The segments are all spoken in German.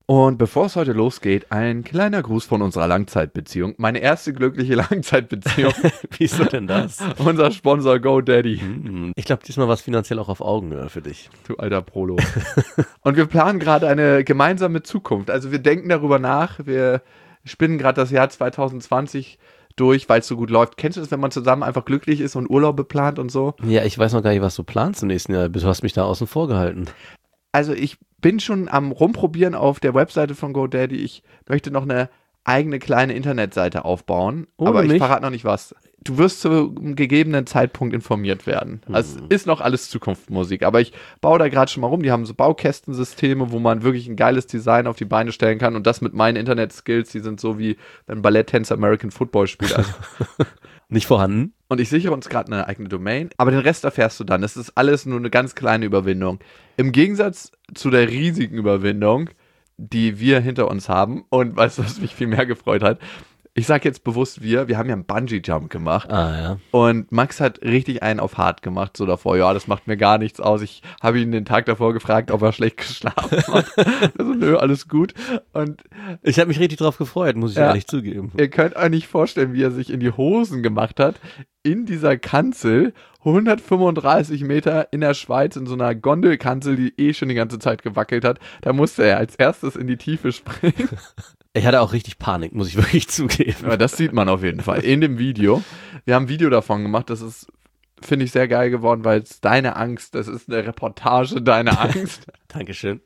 Und bevor es heute losgeht, ein kleiner Gruß von unserer Langzeitbeziehung. Meine erste glückliche Langzeitbeziehung. Wieso denn das? Unser Sponsor GoDaddy. Ich glaube, diesmal war es finanziell auch auf Augenhöhe für dich. Du alter Prolo. Und wir planen gerade eine gemeinsame Zukunft. Also wir denken darüber nach. Wir spinnen gerade das Jahr 2020 durch, weil es so gut läuft. Kennst du das, wenn man zusammen einfach glücklich ist und Urlaube plant und so? Ja, ich weiß noch gar nicht, was du planst im nächsten Jahr. Du hast mich da außen vor gehalten. Also ich bin schon am Rumprobieren auf der Webseite von GoDaddy. Ich möchte noch eine eigene kleine Internetseite aufbauen, aber ich verrate noch nicht was. Du wirst zu einem gegebenen Zeitpunkt informiert werden. Also es ist noch alles Zukunftsmusik, aber ich baue da gerade schon mal rum. Die haben so Baukästensysteme, wo man wirklich ein geiles Design auf die Beine stellen kann und das mit meinen Internet-Skills, die sind so wie ein Balletttänzer American Football spielt. Also nicht vorhanden. Und ich sichere uns gerade eine eigene Domain, aber den Rest erfährst du dann. Das ist alles nur eine ganz kleine Überwindung. Im Gegensatz zu der riesigen Überwindung, die wir hinter uns haben und weißt du, was mich viel mehr gefreut hat? Ich sage jetzt bewusst wir haben ja einen Bungee-Jump gemacht und Max hat richtig einen auf hart gemacht, so davor, ja, das macht mir gar nichts aus. Ich habe ihn den Tag davor gefragt, ob er schlecht geschlafen hat. Also nö, alles gut. Und ich habe mich richtig drauf gefreut, muss ich ehrlich zugeben. Ihr könnt euch nicht vorstellen, wie er sich in die Hosen gemacht hat, in dieser Kanzel, 135 Meter in der Schweiz, in so einer Gondelkanzel, die schon die ganze Zeit gewackelt hat. Da musste er als erstes in die Tiefe springen. Ich hatte auch richtig Panik, muss ich wirklich zugeben. Aber das sieht man auf jeden Fall in dem Video. Wir haben ein Video davon gemacht, das ist, finde ich, sehr geil geworden, weil es deine Angst, das ist eine Reportage, deine Angst. Dankeschön.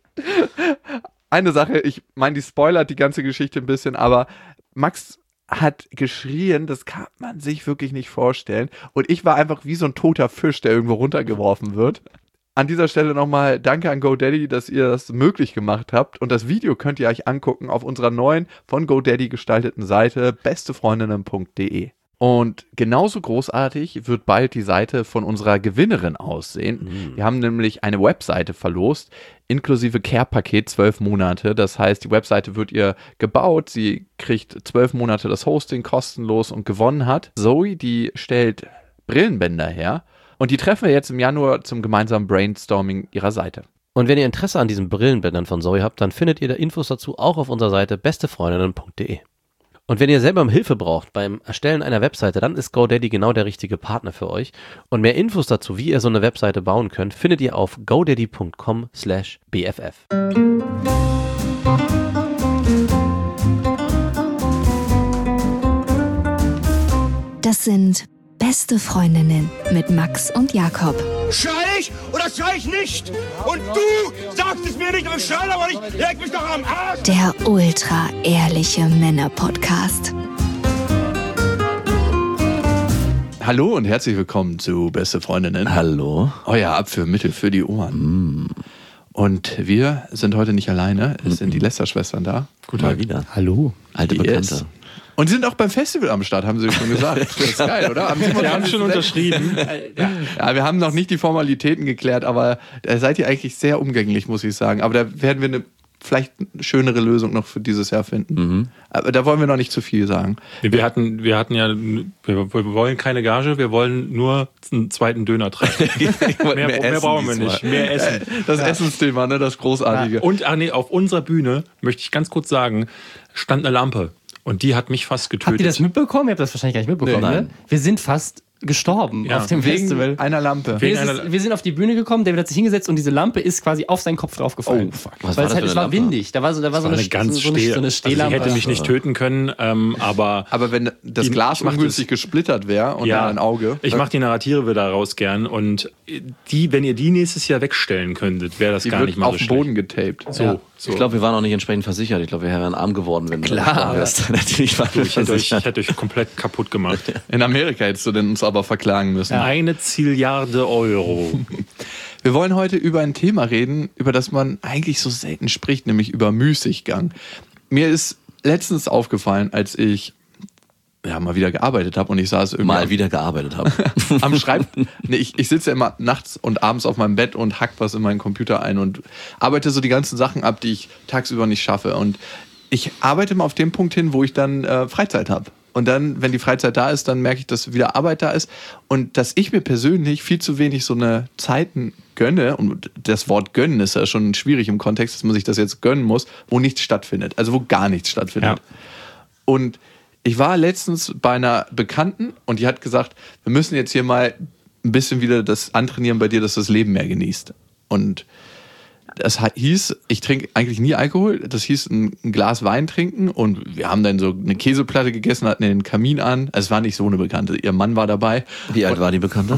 Eine Sache, ich meine, die spoilert die ganze Geschichte ein bisschen, aber Max hat geschrien, das kann man sich wirklich nicht vorstellen. Und ich war einfach wie so ein toter Fisch, der irgendwo runtergeworfen wird. An dieser Stelle nochmal danke an GoDaddy, dass ihr das möglich gemacht habt. Und das Video könnt ihr euch angucken auf unserer neuen, von GoDaddy gestalteten Seite bestefreundinnen.de. Und genauso großartig wird bald die Seite von unserer Gewinnerin aussehen. Wir haben nämlich eine Webseite verlost, inklusive Care-Paket 12 Monate. Das heißt, die Webseite wird ihr gebaut. Sie kriegt 12 Monate das Hosting kostenlos und gewonnen hat Zoe, die stellt Brillenbänder her. Und die treffen wir jetzt im Januar zum gemeinsamen Brainstorming ihrer Seite. Und wenn ihr Interesse an diesen Brillenbändern von Zoe habt, dann findet ihr da Infos dazu auch auf unserer Seite bestefreundinnen.de. Und wenn ihr selber Hilfe braucht beim Erstellen einer Webseite, dann ist GoDaddy genau der richtige Partner für euch. Und mehr Infos dazu, wie ihr so eine Webseite bauen könnt, findet ihr auf godaddy.com/bff. Das sind Beste Freundinnen mit Max und Jakob. Schrei ich oder schrei ich nicht? Und du sagst es mir nicht, aber ich schrei aber nicht. Leg mich doch am Arsch. Der ultra-ehrliche Männer-Podcast. Hallo und herzlich willkommen zu Beste Freundinnen. Hallo. Euer Abführmittel für die Ohren. Und wir sind heute nicht alleine. Es sind die Lester-Schwestern da. Guten Tag wieder. Hallo. Alte Bekannte. Und sie sind auch beim Festival am Start, haben sie schon gesagt. Das ist geil, oder? Wir haben schon unterschrieben. Ja, wir haben noch nicht die Formalitäten geklärt, aber da seid ihr eigentlich sehr umgänglich, muss ich sagen. Aber da werden wir vielleicht eine schönere Lösung noch für dieses Jahr finden. Aber da wollen wir noch nicht zu viel sagen. Wir hatten ja, wir wollen keine Gage, wir wollen nur einen zweiten Döner tragen. mehr brauchen wir nicht. Mehr Essen. Das Essensthema, ne, das Großartige. Ja. Und auf unserer Bühne, möchte ich ganz kurz sagen, stand eine Lampe. Und die hat mich fast getötet. Habt ihr das mitbekommen? Ihr habt das wahrscheinlich gar nicht mitbekommen, Nee, ne? Wir sind fast gestorben auf dem Festival. Wegen einer Lampe. Wir sind auf die Bühne gekommen, David hat sich hingesetzt und diese Lampe ist quasi auf seinen Kopf draufgefallen. Oh, fuck. Es war windig. Da war so eine ganz so eine Stehlampe. Sie hätte mich nicht töten können, aber wenn das Glas ungünstig gesplittert wäre und ein Auge. Ich mache die Narrative daraus gern und wenn ihr die nächstes Jahr wegstellen könntet, wäre das gar nicht mal so schlecht. auf den Boden getaped. So. Ich glaube, wir waren auch nicht entsprechend versichert. Ich glaube, wir wären arm geworden, wenn Klar. natürlich war Ich hätte euch komplett kaputt gemacht. In Amerika hättest du denn uns aber verklagen müssen. 1 Zilliarde Euro. Wir wollen heute über ein Thema reden, über das man eigentlich so selten spricht, nämlich über Müßiggang. Mir ist letztens aufgefallen, als ich mal wieder gearbeitet habe und ich saß irgendwie am Schreibtisch. Ich sitze ja immer nachts und abends auf meinem Bett und hack was in meinen Computer ein und arbeite so die ganzen Sachen ab, die ich tagsüber nicht schaffe. Und ich arbeite mal auf dem Punkt hin, wo ich dann Freizeit habe. Und dann, wenn die Freizeit da ist, dann merke ich, dass wieder Arbeit da ist. Und dass ich mir persönlich viel zu wenig so eine Zeiten gönne, und das Wort gönnen ist ja schon schwierig im Kontext, dass man sich das jetzt gönnen muss, wo nichts stattfindet. Also wo gar nichts stattfindet. Ja. Und ich war letztens bei einer Bekannten und die hat gesagt, wir müssen jetzt hier mal ein bisschen wieder das antrainieren bei dir, dass du das Leben mehr genießt. Und das hieß, ich trinke eigentlich nie Alkohol, das hieß ein Glas Wein trinken und wir haben dann so eine Käseplatte gegessen, hatten den Kamin an. Es war nicht so eine Bekannte, ihr Mann war dabei. Wie alt war die Bekannte?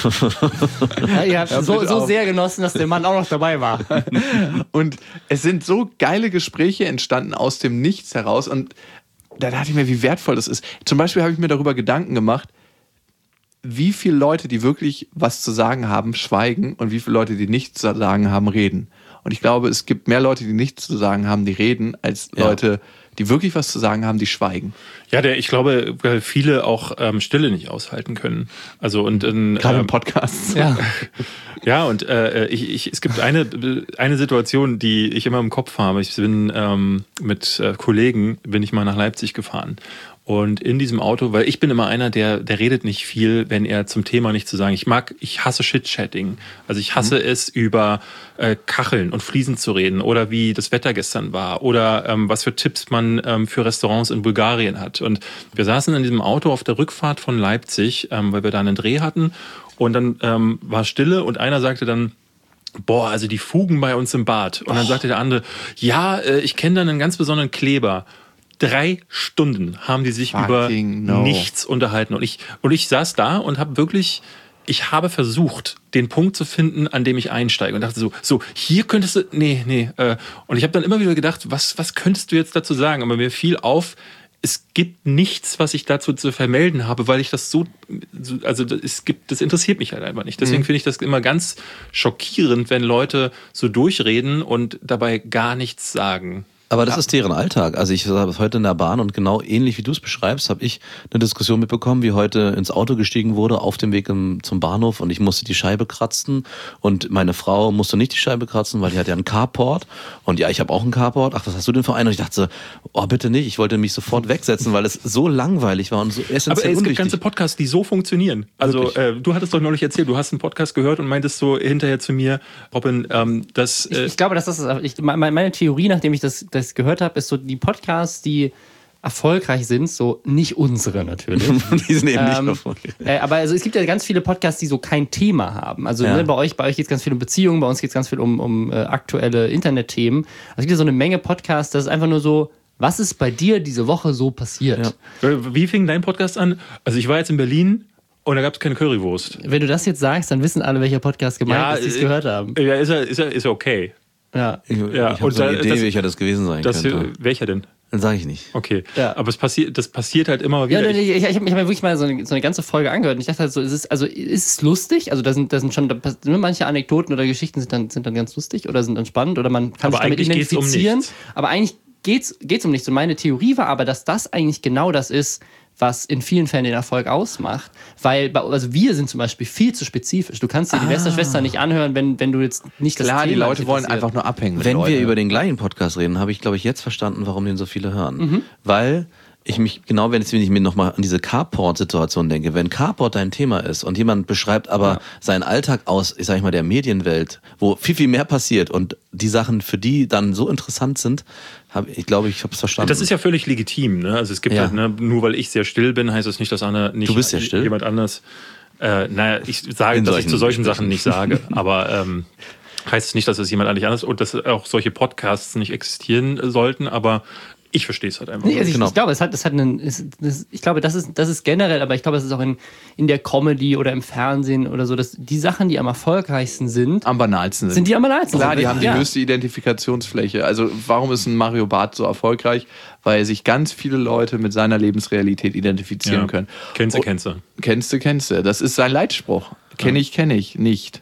Ja, ihr habt so sehr genossen, dass der Mann auch noch dabei war. Und es sind so geile Gespräche entstanden aus dem Nichts heraus und da dachte ich mir, wie wertvoll das ist. Zum Beispiel habe ich mir darüber Gedanken gemacht, wie viele Leute, die wirklich was zu sagen haben, schweigen und wie viele Leute, die nichts zu sagen haben, reden. Und ich glaube, es gibt mehr Leute, die nichts zu sagen haben, die reden, als Leute, die wirklich was zu sagen haben, die schweigen. Ja, ich glaube, weil viele auch Stille nicht aushalten können. Also und gerade im Podcast. Ja. Ja, und es gibt eine Situation, die ich immer im Kopf habe. Ich bin mit Kollegen bin ich mal nach Leipzig gefahren. Und in diesem Auto, weil ich bin immer einer, der redet nicht viel, wenn er zum Thema nichts zu sagen. Ich hasse Chit-Chatting. Also ich hasse es, über Kacheln und Fliesen zu reden oder wie das Wetter gestern war oder was für Tipps man für Restaurants in Bulgarien hat. Und wir saßen in diesem Auto auf der Rückfahrt von Leipzig, weil wir da einen Dreh hatten. Und dann war Stille und einer sagte dann, boah, also die Fugen bei uns im Bad. Und dann sagte der andere, ja, ich kenne da einen ganz besonderen Kleber. 3 Stunden haben die sich über nichts unterhalten. Und ich saß da und ich habe versucht, den Punkt zu finden, an dem ich einsteige. Und dachte so, hier könntest du, nee. Und ich habe dann immer wieder gedacht, was könntest du jetzt dazu sagen? Aber mir fiel auf, es gibt nichts, was ich dazu zu vermelden habe, weil ich das das interessiert mich halt einfach nicht. Deswegen finde ich das immer ganz schockierend, wenn Leute so durchreden und dabei gar nichts sagen. Aber das ist deren Alltag. Also ich war heute in der Bahn und genau ähnlich wie du es beschreibst, habe ich eine Diskussion mitbekommen, wie heute ins Auto gestiegen wurde auf dem Weg zum Bahnhof und ich musste die Scheibe kratzen und meine Frau musste nicht die Scheibe kratzen, weil die hat ja einen Carport und ja, ich habe auch einen Carport. Ach, was hast du denn für einen? Und ich dachte so, oh bitte nicht, ich wollte mich sofort wegsetzen, weil es so langweilig war und so essentiell Aber es unwichtig. gibt ganze Podcasts, die so funktionieren. Also du hattest doch neulich erzählt, du hast einen Podcast gehört und meintest so hinterher zu mir, Robin, dass... Ich glaube, das ist meine Theorie, nachdem ich das gehört habe, ist so, die Podcasts, die erfolgreich sind, so nicht unsere natürlich. Die sind eben nicht erfolgreich. Aber also, es gibt ja ganz viele Podcasts, die so kein Thema haben. Also bei euch geht es ganz viel um Beziehungen, bei uns geht es ganz viel um aktuelle Internetthemen. Also es gibt ja so eine Menge Podcasts, das ist einfach nur so, was ist bei dir diese Woche so passiert? Ja. Wie fing dein Podcast an? Also ich war jetzt in Berlin und da gab es keine Currywurst. Wenn du das jetzt sagst, dann wissen alle, welcher Podcast gemeint ist, die es gehört haben. Ja, ist okay. Ja. Ich habe so eine Idee, welcher das gewesen sein könnte. Welcher denn? Dann sage ich nicht. Okay, aber das passiert halt immer wieder. Ja, ich habe mir wirklich mal so eine ganze Folge angehört und ich dachte halt so, ist es lustig? Also da sind manche Anekdoten oder Geschichten sind dann ganz lustig oder sind dann spannend oder man kann sich damit identifizieren. Aber eigentlich geht's um nichts. Und meine Theorie war aber, dass das eigentlich genau das ist, was in vielen Fällen den Erfolg ausmacht. Weil, also wir sind zum Beispiel viel zu spezifisch. Du kannst dir die Westerschwester nicht anhören, wenn du jetzt nicht das Thema... Klar, die Leute wollen einfach nur abhängen mit Wenn Leuten. wir über den gleichen Podcast reden, habe ich, glaube ich, jetzt verstanden, warum den so viele hören. Weil ich mich, genau wenn ich mir nochmal an diese Carport-Situation denke, wenn Carport dein Thema ist und jemand beschreibt aber seinen Alltag aus, ich sag mal, der Medienwelt, wo viel, viel mehr passiert und die Sachen für die dann so interessant sind, ich glaube, ich habe es verstanden. Das ist ja völlig legitim, ne? Also es gibt halt, ne, nur weil ich sehr still bin, heißt das nicht, dass nicht du bist sehr still. Jemand anders. Ich sage, dass ich zu solchen Sachen nicht sage, aber heißt es nicht, dass es jemand eigentlich anders und dass auch solche Podcasts nicht existieren sollten, aber ich verstehe es halt einfach. Nee, also ich glaube, ich glaube, das ist generell, aber ich glaube, es ist auch in der Comedy oder im Fernsehen oder so, dass die Sachen, die am erfolgreichsten sind, am banalsten sind die am banalsten. Klar, die haben die höchste Identifikationsfläche. Also warum ist ein Mario Barth so erfolgreich? Weil sich ganz viele Leute mit seiner Lebensrealität identifizieren können. Kennst du. Das ist sein Leitspruch. Kenn ich nicht.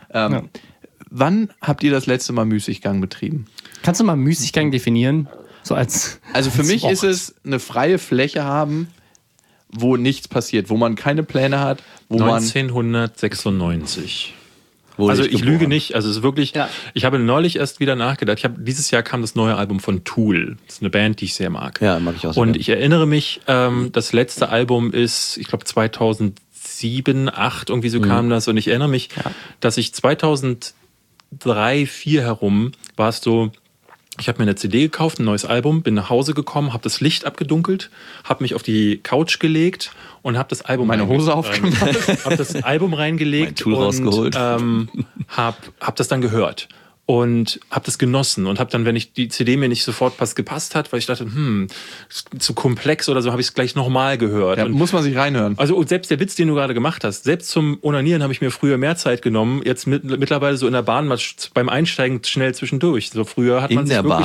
Wann habt ihr das letzte Mal Müßiggang betrieben? Kannst du mal Müßiggang definieren? Also für mich ist es eine freie Fläche haben, wo nichts passiert, wo man keine Pläne hat, wo 1996. Also ich lüge nicht. Also es ist wirklich, ich habe neulich erst wieder nachgedacht. Dieses Jahr kam das neue Album von Tool. Das ist eine Band, die ich sehr mag. Ja, mag ich auch sehr. Und ich erinnere mich, das letzte Album ist, ich glaube 2007, 2008 irgendwie so kam das. Und ich erinnere mich, dass ich 2003, 2004 herum war es so, ich habe mir eine CD gekauft, ein neues Album, bin nach Hause gekommen, habe das Licht abgedunkelt, habe mich auf die Couch gelegt und habe das Album meine Hose aufgemacht, habe das Album reingelegt und rausgeholt. hab das dann gehört und habe das genossen und habe dann, wenn ich die CD mir nicht sofort gepasst hat, weil ich dachte, zu komplex oder so, habe ich es gleich nochmal gehört. Ja, muss man sich reinhören. Also und selbst der Witz, den du gerade gemacht hast, selbst zum Onanieren habe ich mir früher mehr Zeit genommen, jetzt mittlerweile so in der Bahn beim Einsteigen schnell zwischendurch. So früher hat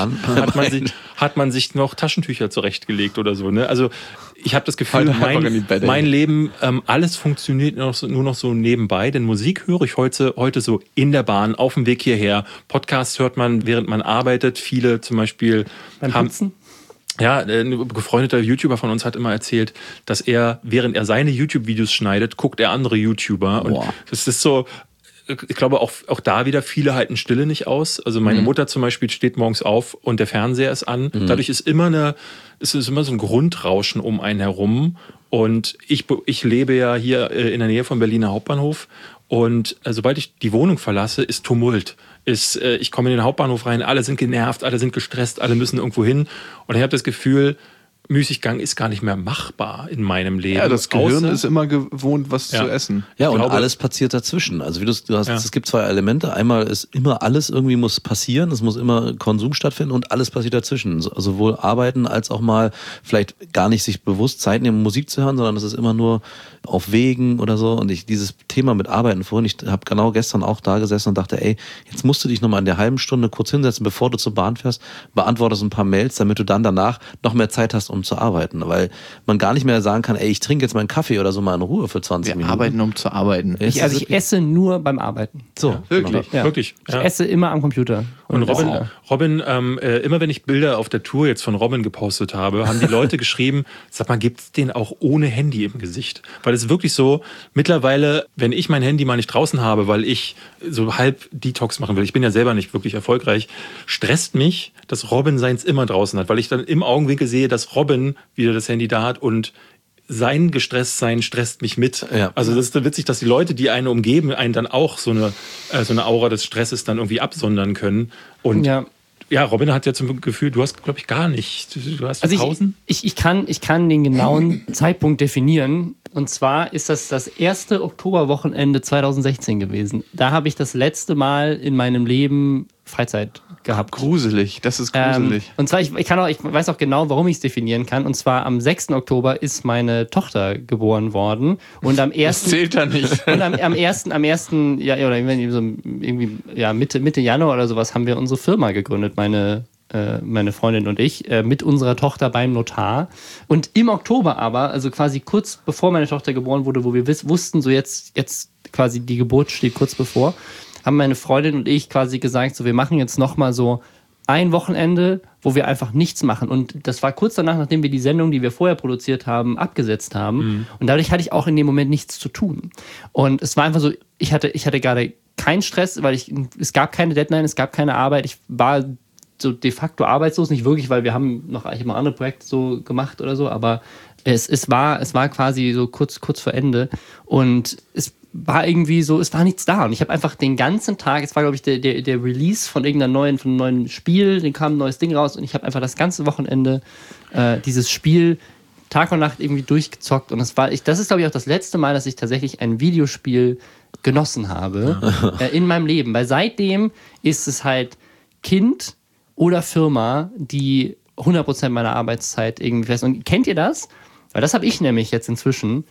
man sich noch Taschentücher zurechtgelegt oder so. Ne? Also ich habe das Gefühl, mein Leben, alles funktioniert nur noch so nebenbei, denn Musik höre ich heute so in der Bahn, auf dem Weg hierher. Podcasts hört man, während man arbeitet. Viele zum Beispiel haben... Ja, ein befreundeter YouTuber von uns hat immer erzählt, dass er, während er seine YouTube-Videos schneidet, guckt er andere YouTuber. Und das ist so... Ich glaube, auch da wieder, viele halten Stille nicht aus. Also meine Mutter zum Beispiel steht morgens auf und der Fernseher ist an. Dadurch ist immer so ein Grundrauschen um einen herum. Und ich lebe ja hier in der Nähe vom Berliner Hauptbahnhof. Und sobald ich die Wohnung verlasse, ist Tumult. Ich komme in den Hauptbahnhof rein, alle sind genervt, alle sind gestresst, alle müssen irgendwo hin. Und ich habe das Gefühl, Müßiggang ist gar nicht mehr machbar in meinem Leben. Ja, das Gehirn ist immer gewohnt, was zu essen. Ja, und alles passiert dazwischen. Also wie du hast, es gibt zwei Elemente. Einmal ist immer alles irgendwie muss passieren. Es muss immer Konsum stattfinden und alles passiert dazwischen. Sowohl arbeiten als auch mal vielleicht gar nicht sich bewusst Zeit nehmen, Musik zu hören, sondern es ist immer nur auf Wegen oder so. Und dieses Thema mit Arbeiten vorhin, ich habe genau gestern auch da gesessen und dachte, ey, jetzt musst du dich nochmal in der halben Stunde kurz hinsetzen, bevor du zur Bahn fährst, beantwortest ein paar Mails, damit du dann danach noch mehr Zeit hast, um zu arbeiten, weil man gar nicht mehr sagen kann, ey, ich trinke jetzt meinen Kaffee oder so mal in Ruhe für 20 Minuten. Arbeiten, um zu arbeiten. Ich esse nur beim Arbeiten. So, wirklich. Ja. Wirklich. Ich esse immer am Computer. Und Robin, immer wenn ich Bilder auf der Tour jetzt von Robin gepostet habe, haben die Leute geschrieben, sag mal, gibt's den auch ohne Handy im Gesicht? Weil es ist wirklich so, mittlerweile, wenn ich mein Handy mal nicht draußen habe, weil ich so halb Detox machen will, ich bin ja selber nicht wirklich erfolgreich, stresst mich, dass Robin seins immer draußen hat, weil ich dann im Augenwinkel sehe, dass Robin wieder das Handy da hat und sein Gestresstsein stresst mich mit. Ja. Also das ist dann witzig, dass die Leute, die einen umgeben, einen dann auch so eine Aura des Stresses dann irgendwie absondern können. Und ja, Robin hat ja zum Gefühl, du hast, glaube ich, gar nicht. Du hast Pausen? Ich kann den genauen Zeitpunkt definieren. Und zwar ist das erste Oktoberwochenende 2016 gewesen. Da habe ich das letzte Mal in meinem Leben Freizeit gehabt. Gruselig, das ist gruselig. Und zwar, ich weiß auch genau, warum ich es definieren kann. Und zwar am 6. Oktober ist meine Tochter geboren worden. Und am 1. Das zählt da nicht. Und am 1. Ja, oder irgendwie Mitte Januar oder sowas haben wir unsere Firma gegründet, meine Freundin und ich, mit unserer Tochter beim Notar. Und im Oktober aber, also quasi kurz bevor meine Tochter geboren wurde, wo wir wussten, so jetzt quasi die Geburt steht kurz bevor, haben meine Freundin und ich quasi gesagt, so wir machen jetzt nochmal so ein Wochenende, wo wir einfach nichts machen. Und das war kurz danach, nachdem wir die Sendung, die wir vorher produziert haben, abgesetzt haben. Und dadurch hatte ich auch in dem Moment nichts zu tun. Und es war einfach so, ich hatte gerade keinen Stress, weil es gab keine Deadline, es gab keine Arbeit. Ich war so de facto arbeitslos, nicht wirklich, weil ich habe noch andere Projekte so gemacht oder so, aber es war quasi so kurz vor Ende. Und es war irgendwie so, es war nichts da. Und ich habe einfach den ganzen Tag, es war, glaube ich, der Release von irgendeinem neuen Spiel, den kam ein neues Ding raus und ich habe einfach das ganze Wochenende dieses Spiel Tag und Nacht irgendwie durchgezockt. Und das ist, glaube ich, auch das letzte Mal, dass ich tatsächlich ein Videospiel genossen habe in meinem Leben. Weil seitdem ist es halt Kind oder Firma, die 100% meiner Arbeitszeit irgendwie fest. Und kennt ihr das? Weil das habe ich nämlich jetzt inzwischen.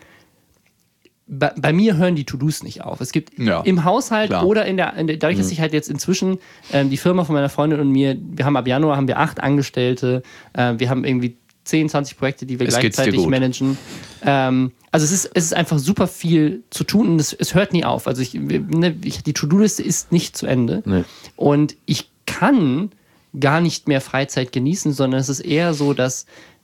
Bei mir hören die To-Dos nicht auf. Es gibt im Haushalt oder dadurch, dass ich halt jetzt inzwischen die Firma von meiner Freundin und mir, wir haben ab Januar 8 Angestellte, wir haben irgendwie 10, 20 Projekte, die wir gleichzeitig managen. Also es ist einfach super viel zu tun und es hört nie auf. Also die To-Do-Liste ist nicht zu Ende. Nee. Und ich kann gar nicht mehr Freizeit genießen, sondern es ist eher so, dass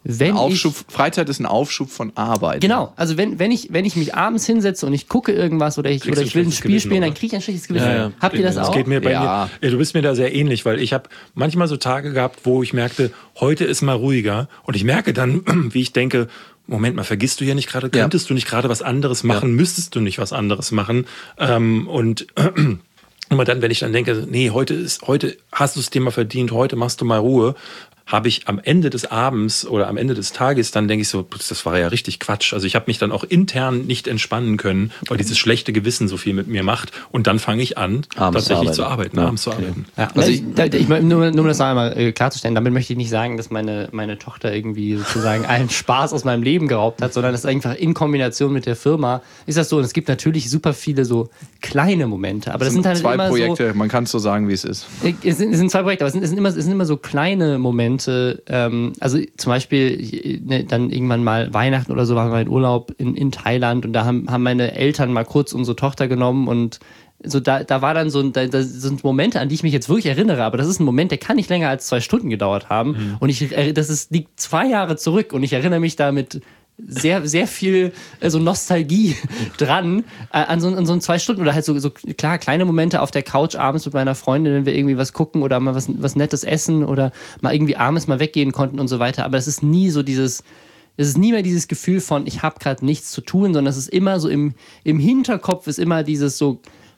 Freizeit ist ein Aufschub von Arbeit. Genau, also wenn ich mich abends hinsetze und ich gucke irgendwas oder ich will ein Spiel spielen, dann kriege ich ein schlechtes Gewissen. Ja. Habt ihr das auch? Das geht mir bei mir. Du bist mir da sehr ähnlich, weil ich habe manchmal so Tage gehabt, wo ich merkte, heute ist mal ruhiger und ich merke dann, wie ich denke, Moment mal, vergisst du hier nicht gerade, könntest du nicht gerade was anderes machen, müsstest du nicht was anderes machen und immer dann, wenn ich dann denke, nee, heute hast du es dir mal verdient, heute machst du mal Ruhe, habe ich am Ende des Abends oder am Ende des Tages, dann denke ich so, das war ja richtig Quatsch. Also ich habe mich dann auch intern nicht entspannen können, weil dieses schlechte Gewissen so viel mit mir macht. Und dann fange ich an, tatsächlich zu arbeiten, abends zu arbeiten. Ja, also nur um das einmal klarzustellen, damit möchte ich nicht sagen, dass meine Tochter irgendwie sozusagen allen Spaß aus meinem Leben geraubt hat, sondern das ist einfach in Kombination mit der Firma ist das so. Und es gibt natürlich super viele so kleine Momente. Aber das sind halt zwei immer Projekte, so, man kann es so sagen, wie es ist. Es sind zwei Projekte, aber es sind immer so kleine Momente. Also zum Beispiel dann irgendwann mal Weihnachten oder so waren wir in Urlaub in Thailand und da haben meine Eltern mal kurz unsere Tochter genommen und so da war dann da sind Momente, an die ich mich jetzt wirklich erinnere, aber das ist ein Moment, der kann nicht länger als 2 Stunden gedauert haben und liegt 2 Jahre zurück und ich erinnere mich da mit sehr, sehr viel so Nostalgie dran an so 2 Stunden oder halt so klar, kleine Momente auf der Couch abends mit meiner Freundin, wenn wir irgendwie was gucken oder mal was Nettes essen oder mal irgendwie abends mal weggehen konnten und so weiter. Aber es ist nie so es ist nie mehr dieses Gefühl von, ich habe gerade nichts zu tun, sondern es ist immer so im Hinterkopf ist immer dieses so,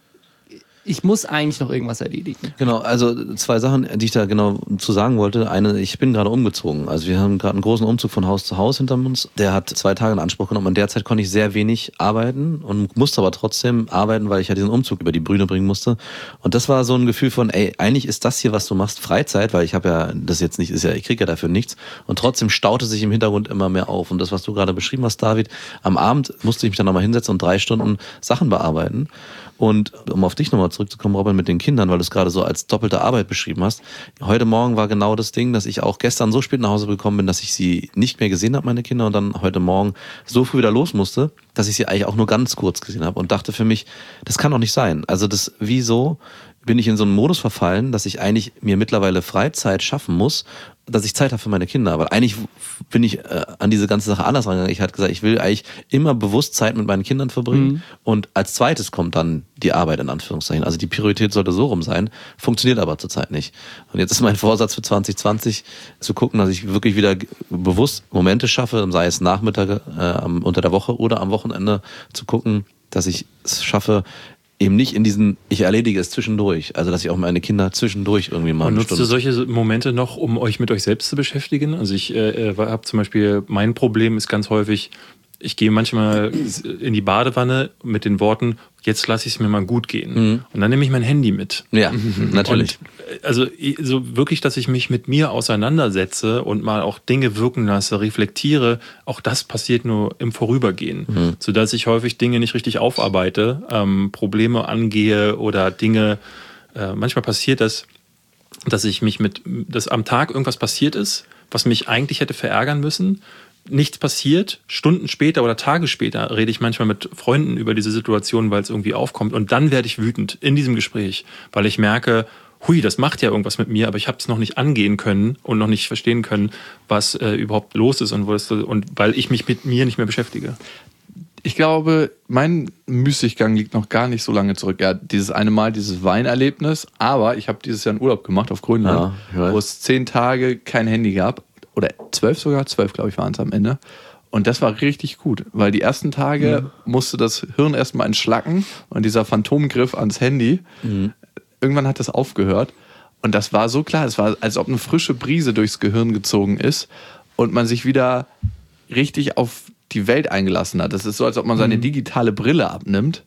ich muss eigentlich noch irgendwas erledigen. Genau, also 2 Sachen, die ich da genau zu sagen wollte. Eine, ich bin gerade umgezogen. Also wir haben gerade einen großen Umzug von Haus zu Haus hinter uns. Der hat 2 Tage in Anspruch genommen. In der Zeit konnte ich sehr wenig arbeiten und musste aber trotzdem arbeiten, weil ich ja diesen Umzug über die Bühne bringen musste. Und das war so ein Gefühl von, eigentlich ist das hier, was du machst, Freizeit, weil ich habe ja das jetzt nicht, ich kriege ja dafür nichts. Und trotzdem staute sich im Hintergrund immer mehr auf. Und das, was du gerade beschrieben hast, David, am Abend musste ich mich dann nochmal hinsetzen und 3 Stunden Sachen bearbeiten. Und um auf dich nochmal zurückzukommen, Robin, mit den Kindern, weil du es gerade so als doppelte Arbeit beschrieben hast. Heute Morgen war genau das Ding, dass ich auch gestern so spät nach Hause gekommen bin, dass ich sie nicht mehr gesehen habe, meine Kinder, und dann heute Morgen so früh wieder los musste, dass ich sie eigentlich auch nur ganz kurz gesehen habe und dachte für mich, das kann doch nicht sein. Also wieso bin ich in so einen Modus verfallen, dass ich eigentlich mir mittlerweile Freizeit schaffen muss, dass ich Zeit habe für meine Kinder. Aber eigentlich bin ich an diese ganze Sache anders rangegangen. Ich hatte gesagt, ich will eigentlich immer bewusst Zeit mit meinen Kindern verbringen. Und als zweites kommt dann die Arbeit in Anführungszeichen. Also die Priorität sollte so rum sein, funktioniert aber zurzeit nicht. Und jetzt ist mein Vorsatz für 2020 zu gucken, dass ich wirklich wieder bewusst Momente schaffe, sei es Nachmittag unter der Woche oder am Wochenende, zu gucken, dass ich es schaffe, eben nicht in diesen, ich erledige es zwischendurch. Also, dass ich auch meine Kinder zwischendurch irgendwie mal. Und nutzt du solche Momente noch, um euch mit euch selbst zu beschäftigen? Also ich habe zum Beispiel, mein Problem ist ganz häufig, ich gehe manchmal in die Badewanne mit den Worten, jetzt lasse ich es mir mal gut gehen. Und dann nehme ich mein Handy mit. Ja, natürlich. Und also so wirklich, dass ich mich mit mir auseinandersetze und mal auch Dinge wirken lasse, reflektiere, auch das passiert nur im Vorübergehen. Sodass ich häufig Dinge nicht richtig aufarbeite, Probleme angehe oder Dinge, manchmal passiert das, dass ich mich dass am Tag irgendwas passiert ist, was mich eigentlich hätte verärgern müssen. Nichts passiert, Stunden später oder Tage später rede ich manchmal mit Freunden über diese Situation, weil es irgendwie aufkommt. Und dann werde ich wütend in diesem Gespräch, weil ich merke, hui, das macht ja irgendwas mit mir, aber ich habe es noch nicht angehen können und noch nicht verstehen können, was überhaupt los ist und weil ich mich mit mir nicht mehr beschäftige. Ich glaube, mein Müßiggang liegt noch gar nicht so lange zurück. Ja, dieses eine Mal, dieses Weinerlebnis, aber ich habe dieses Jahr einen Urlaub gemacht auf Grönland, wo es 10 Tage kein Handy gab. Oder 12 sogar, 12 glaube ich waren es am Ende. Und das war richtig gut, weil die ersten Tage musste das Hirn erstmal entschlacken und dieser Phantomgriff ans Handy, irgendwann hat das aufgehört. Und das war so klar, es war, als ob eine frische Brise durchs Gehirn gezogen ist und man sich wieder richtig auf die Welt eingelassen hat. Das ist so, als ob man seine digitale Brille abnimmt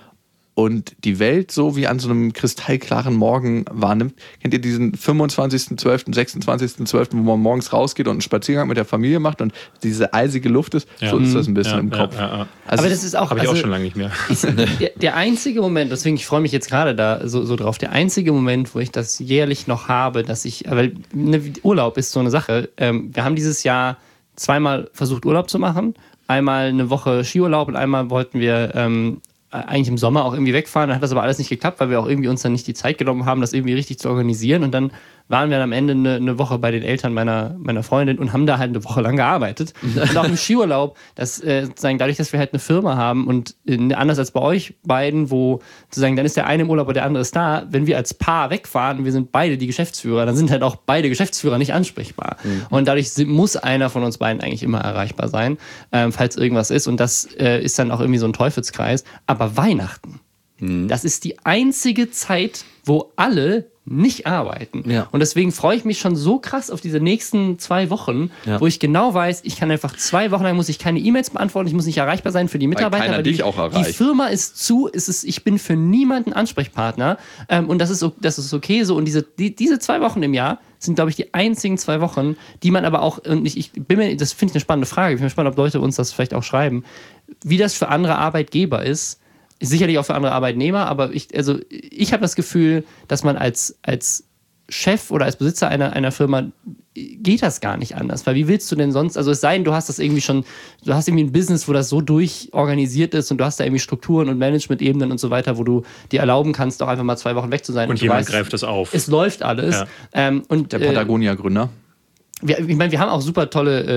und die Welt so wie an so einem kristallklaren Morgen wahrnimmt. Kennt ihr diesen 25.12., 26.12., wo man morgens rausgeht und einen Spaziergang mit der Familie macht und diese eisige Luft ist? Ja. So ist das ein bisschen im Kopf. Ja. Also aber das ist auch, habe ich auch schon lange nicht mehr. Der einzige Moment, deswegen ich freue mich jetzt gerade da so drauf, der einzige Moment, wo ich das jährlich noch habe, weil Urlaub ist so eine Sache. Wir haben dieses Jahr 2-mal versucht, Urlaub zu machen. Einmal eine Woche Skiurlaub und einmal wollten wir eigentlich im Sommer auch irgendwie wegfahren. Dann hat das aber alles nicht geklappt, weil wir auch irgendwie uns dann nicht die Zeit genommen haben, das irgendwie richtig zu organisieren. Und dann waren wir am Ende eine Woche bei den Eltern meiner Freundin und haben da halt eine Woche lang gearbeitet. Und auch im Skiurlaub, sozusagen dadurch, dass wir halt eine Firma haben und anders als bei euch beiden, wo sozusagen dann ist der eine im Urlaub und der andere ist da, wenn wir als Paar wegfahren und wir sind beide die Geschäftsführer, dann sind halt auch beide Geschäftsführer nicht ansprechbar. Und dadurch muss einer von uns beiden eigentlich immer erreichbar sein, falls irgendwas ist. Und das ist dann auch irgendwie so ein Teufelskreis. Aber Weihnachten, das ist die einzige Zeit, wo alle nicht arbeiten. Ja. Und deswegen freue ich mich schon so krass auf diese nächsten 2 Wochen, wo ich genau weiß, ich kann einfach 2 Wochen lang muss ich keine E-Mails beantworten, ich muss nicht erreichbar sein für die Mitarbeiter, weil dich auch erreicht. Die Firma ist zu, ich bin für niemanden Ansprechpartner und das ist okay so. Und diese 2 Wochen im Jahr sind, glaube ich, die einzigen 2 Wochen, die man aber auch, und das finde ich eine spannende Frage, ich bin gespannt, ob Leute uns das vielleicht auch schreiben, wie das für andere Arbeitgeber ist sicherlich auch für andere Arbeitnehmer, aber ich habe das Gefühl, dass man als Chef oder als Besitzer einer Firma geht das gar nicht anders, weil wie willst du denn sonst, also es sei denn, du hast irgendwie ein Business, wo das so durchorganisiert ist und du hast da irgendwie Strukturen und Management-Ebenen und so weiter, wo du dir erlauben kannst, auch einfach mal 2 Wochen weg zu sein. Und jemand greift das auf. Es läuft alles. Ja. Und der Patagonia-Gründer. Ich meine, wir haben auch ein super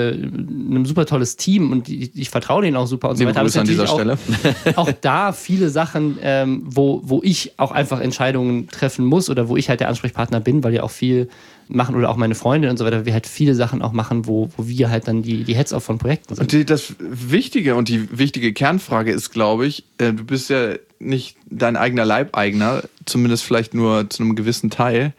tolles Team und ich vertraue denen auch super und so weiter. Aber an dieser Stelle. Auch da viele Sachen, wo ich auch einfach Entscheidungen treffen muss oder wo ich halt der Ansprechpartner bin, weil wir auch viel machen oder auch meine Freundin und so weiter, wir halt viele Sachen auch machen, wo wir halt dann die Heads-off von Projekten sind. Und das Wichtige und die wichtige Kernfrage ist, glaube ich, du bist ja nicht dein eigener Leibeigner, zumindest vielleicht nur zu einem gewissen Teil.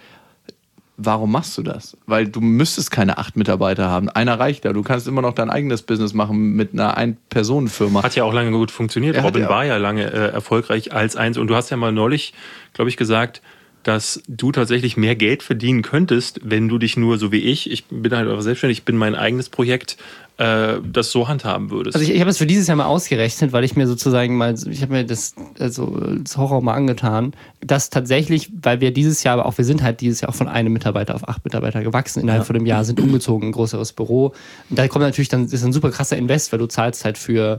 Warum machst du das? Weil du müsstest keine 8 Mitarbeiter haben. Einer reicht ja. Du kannst immer noch dein eigenes Business machen mit einer Ein-Personen-Firma. Hat ja auch lange gut funktioniert. Robin war ja lange erfolgreich als eins. Und du hast ja mal neulich, glaube ich, gesagt, dass du tatsächlich mehr Geld verdienen könntest, wenn du dich nur so wie ich bin halt auch selbstständig, ich bin mein eigenes Projekt, das so handhaben würdest. Also ich habe es für dieses Jahr mal ausgerechnet, weil ich mir sozusagen ich habe mir das Horror mal angetan, dass tatsächlich, weil wir dieses Jahr, wir sind halt dieses Jahr auch von einem Mitarbeiter auf 8 Mitarbeiter gewachsen, innerhalb von einem Jahr sind umgezogen, ein größeres Büro. Und da kommt natürlich dann, ist ein super krasser Invest, weil du zahlst halt für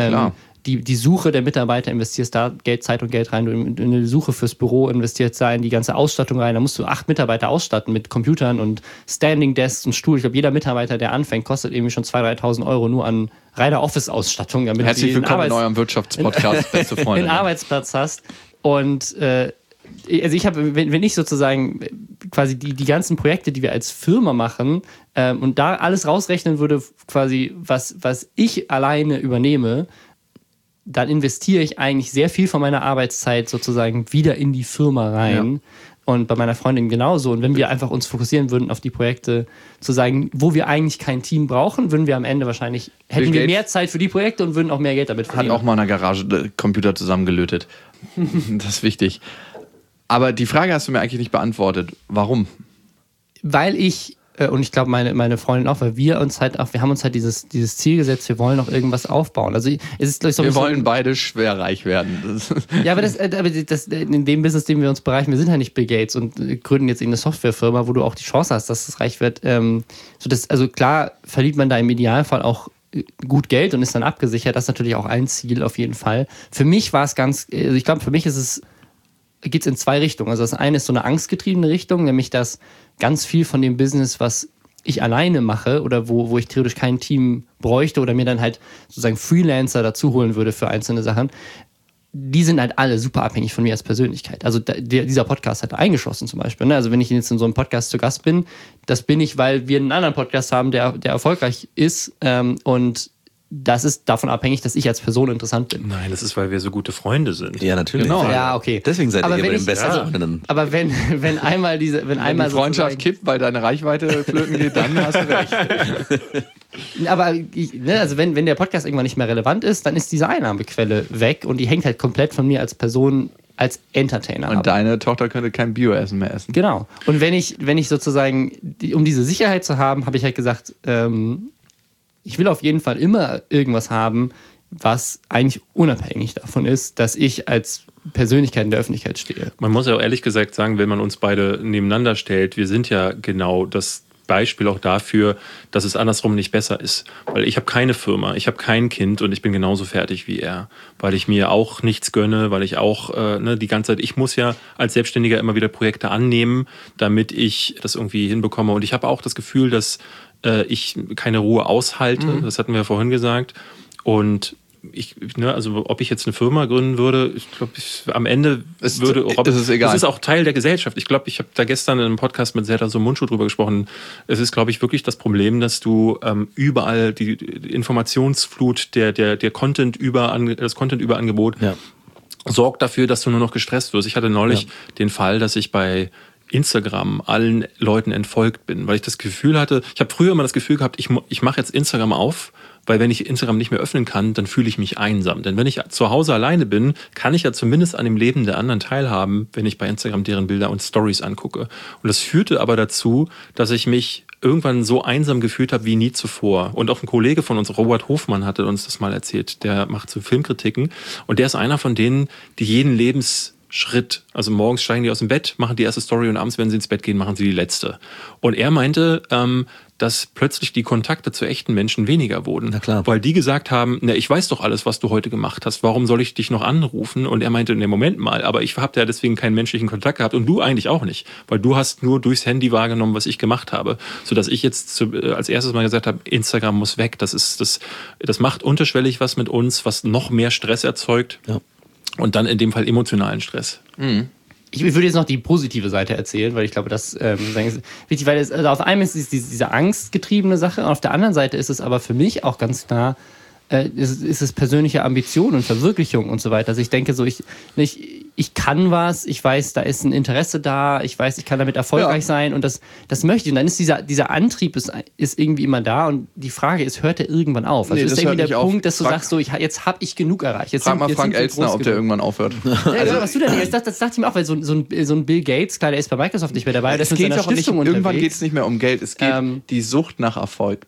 die Suche der Mitarbeiter, investierst da Zeit und Geld rein, du in die Suche fürs Büro investierst da in die ganze Ausstattung rein, da musst du 8 Mitarbeiter ausstatten mit Computern und Standing Desks und Stuhl. Ich glaube, jeder Mitarbeiter, der anfängt, kostet irgendwie schon 2.000, 3.000 Euro nur an reiner Office-Ausstattung. Herzlich willkommen in eurem Wirtschaftspodcast, beste Freunde. einen Arbeitsplatz hast. Und also ich habe, wenn ich sozusagen quasi die ganzen Projekte, die wir als Firma machen und da alles rausrechnen würde, quasi was ich alleine übernehme, dann investiere ich eigentlich sehr viel von meiner Arbeitszeit sozusagen wieder in die Firma rein. Ja. Und bei meiner Freundin genauso. Und wenn wir einfach uns fokussieren würden auf die Projekte, zu sagen, wo wir eigentlich kein Team brauchen, würden wir am Ende hätten wir mehr Zeit für die Projekte und würden auch mehr Geld damit verdienen. Hat auch mal in der Garage Computer zusammengelötet. Das ist wichtig. Aber die Frage hast du mir eigentlich nicht beantwortet. Warum? Weil und ich glaube meine Freundin auch, weil wir haben uns halt dieses Ziel gesetzt, wir wollen noch irgendwas aufbauen. Also wir wollen beide schwer reich werden. Ja, aber das in dem Business, dem wir uns bereichen, wir sind ja nicht Bill Gates und gründen jetzt eine Softwarefirma, wo du auch die Chance hast, dass es reich wird. Also klar verliert man da im Idealfall auch gut Geld und ist dann abgesichert. Das ist natürlich auch ein Ziel auf jeden Fall. Für mich war es ich glaube, für mich geht es in 2 Richtungen. Also das eine ist so eine angstgetriebene Richtung, nämlich dass ganz viel von dem Business, was ich alleine mache oder wo ich theoretisch kein Team bräuchte oder mir dann halt sozusagen Freelancer dazu holen würde für einzelne Sachen, die sind halt alle super abhängig von mir als Persönlichkeit. Also dieser Podcast hat eingeschlossen zum Beispiel. Ne? Also wenn ich jetzt in so einem Podcast zu Gast bin, das bin ich, weil wir einen anderen Podcast haben, der erfolgreich ist und das ist davon abhängig, dass ich als Person interessant bin. Nein, das ist, weil wir so gute Freunde sind. Ja, natürlich. Genau. Ja, okay. Deswegen seid ihr bei den besten Freundinnen. Aber wenn einmal die Freundschaft kippt, weil deine Reichweite flöten geht, dann hast du recht. Aber also wenn der Podcast irgendwann nicht mehr relevant ist, dann ist diese Einnahmequelle weg und die hängt halt komplett von mir als Person, als Entertainer ab. Und deine Tochter könnte kein Bio-Essen mehr essen. Genau. Und wenn ich sozusagen, um diese Sicherheit zu haben, habe ich halt gesagt, ich will auf jeden Fall immer irgendwas haben, was eigentlich unabhängig davon ist, dass ich als Persönlichkeit in der Öffentlichkeit stehe. Man muss ja auch ehrlich gesagt sagen, wenn man uns beide nebeneinander stellt, wir sind ja genau das Beispiel auch dafür, dass es andersrum nicht besser ist. Weil ich habe keine Firma, ich habe kein Kind und ich bin genauso fertig wie er. Weil ich mir auch nichts gönne, weil ich auch die ganze Zeit, ich muss ja als Selbstständiger immer wieder Projekte annehmen, damit ich das irgendwie hinbekomme. Und ich habe auch das Gefühl, dass ich keine Ruhe aushalte. Das hatten wir vorhin gesagt. Und also ob ich jetzt eine Firma gründen würde, ich glaube, am Ende würde Robin, ist es egal. Das ist auch Teil der Gesellschaft. Ich glaube, ich habe da gestern in einem Podcast mit Serdar Somuncu drüber gesprochen. Es ist, glaube ich, wirklich das Problem, dass du überall die Informationsflut, der das Content-Überangebot sorgt dafür, dass du nur noch gestresst wirst. Ich hatte neulich den Fall, dass ich bei Instagram allen Leuten entfolgt bin, weil ich das Gefühl hatte, ich habe früher immer das Gefühl gehabt, ich mache jetzt Instagram auf, weil wenn ich Instagram nicht mehr öffnen kann, dann fühle ich mich einsam. Denn wenn ich zu Hause alleine bin, kann ich ja zumindest an dem Leben der anderen teilhaben, wenn ich bei Instagram deren Bilder und Stories angucke. Und das führte aber dazu, dass ich mich irgendwann so einsam gefühlt habe wie nie zuvor. Und auch ein Kollege von uns, Robert Hofmann, hatte uns das mal erzählt. Der macht so Filmkritiken. Und der ist einer von denen, die jeden Lebensschritt, also morgens steigen die aus dem Bett, machen die erste Story und abends, wenn sie ins Bett gehen, machen sie die letzte. Und er meinte, dass plötzlich die Kontakte zu echten Menschen weniger wurden. Na klar. Weil die gesagt haben, ich weiß doch alles, was du heute gemacht hast, warum soll ich dich noch anrufen? Und er meinte, Moment mal, aber ich habe ja deswegen keinen menschlichen Kontakt gehabt und du eigentlich auch nicht, weil du hast nur durchs Handy wahrgenommen, was ich gemacht habe. Sodass ich jetzt als erstes mal gesagt habe, Instagram muss weg, das macht unterschwellig was mit uns, was noch mehr Stress erzeugt und dann in dem Fall emotionalen Stress. Mhm. Ich würde jetzt noch die positive Seite erzählen, weil ich glaube, das ist wichtig, weil also auf einem ist es diese angstgetriebene Sache, und auf der anderen Seite ist es aber für mich auch ganz klar, ist es persönliche Ambition und Verwirklichung und so weiter. Also ich denke so, ich kann was, ich weiß, da ist ein Interesse da, ich weiß, ich kann damit erfolgreich sein und das möchte ich. Und dann ist dieser Antrieb ist irgendwie immer da und die Frage ist, hört er irgendwann auf? Also ist irgendwie der Punkt, dass du sagst, so, jetzt habe ich genug erreicht. Frag mal Frank Elstner, ob der irgendwann aufhört. Also, was du denn denkst, das dachte ich mir auch, weil so ein Bill Gates, klar, der ist bei Microsoft nicht mehr dabei, der ist mit seiner Stiftung unterwegs. Irgendwann geht es nicht mehr um Geld, es geht die Sucht nach Erfolg.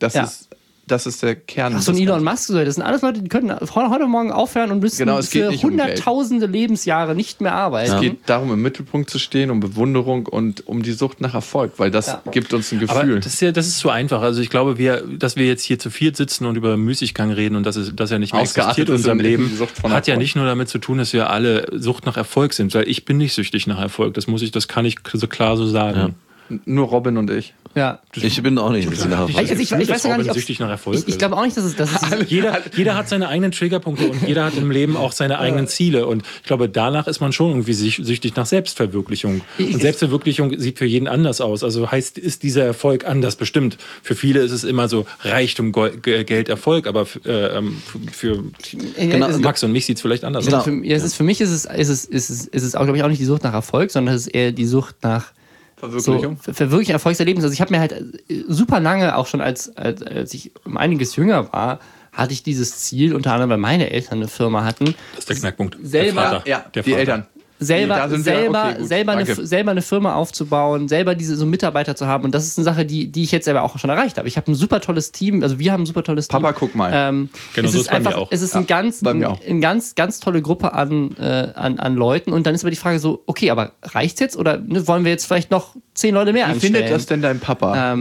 Das ist der Kern. Ach, so ein Elon Musk, das sind alles Leute, die können heute Morgen aufhören und müssen für hunderttausende Lebensjahre nicht mehr arbeiten. Es geht darum, im Mittelpunkt zu stehen, um Bewunderung und um die Sucht nach Erfolg, weil das gibt uns ein Gefühl. Aber das ist so einfach. Also ich glaube, dass wir jetzt hier zu viert sitzen und über Müßiggang reden und dass er nicht mehr existiert in unserem Leben, hat ja nicht nur damit zu tun, dass wir alle Sucht nach Erfolg sind. Weil ich bin nicht süchtig nach Erfolg. Das kann ich so klar so sagen. Ja. Nur Robin und ich. Ja. Ich bin auch nicht süchtig nach Erfolg. Ich weiß ja gar nicht, süchtig nach Erfolg. Ich glaube auch nicht, dass es jeder hat seine eigenen Triggerpunkte und jeder hat im Leben auch seine eigenen Ziele. Und ich glaube, danach ist man schon irgendwie süchtig nach Selbstverwirklichung. Und Selbstverwirklichung sieht für jeden anders aus. Also ist dieser Erfolg anders bestimmt. Für viele ist es immer so Reichtum, Geld, Erfolg. Aber für Max und mich sieht es vielleicht anders aus. Für mich ist es auch, glaube ich, auch nicht die Sucht nach Erfolg, sondern es ist eher die Sucht nach Verwirklichung Erfolgserlebnis. Also ich habe mir halt super lange, auch schon als ich um einiges jünger war, hatte ich dieses Ziel, unter anderem weil meine Eltern eine Firma hatten. Das ist der Knackpunkt. Selber, die Eltern. Selber eine Firma aufzubauen, selber so Mitarbeiter zu haben. Und das ist eine Sache, die ich jetzt selber auch schon erreicht habe. Ich habe ein super tolles Team, also wir haben ein super tolles Team. Papa, guck mal. Genau, so ist bei mir auch. Es ist eine ganz tolle Gruppe an Leuten. Und dann ist aber die Frage so, okay, aber reicht's jetzt? Oder wollen wir jetzt vielleicht noch 10 Leute mehr anstellen? Wie findet das denn dein Papa?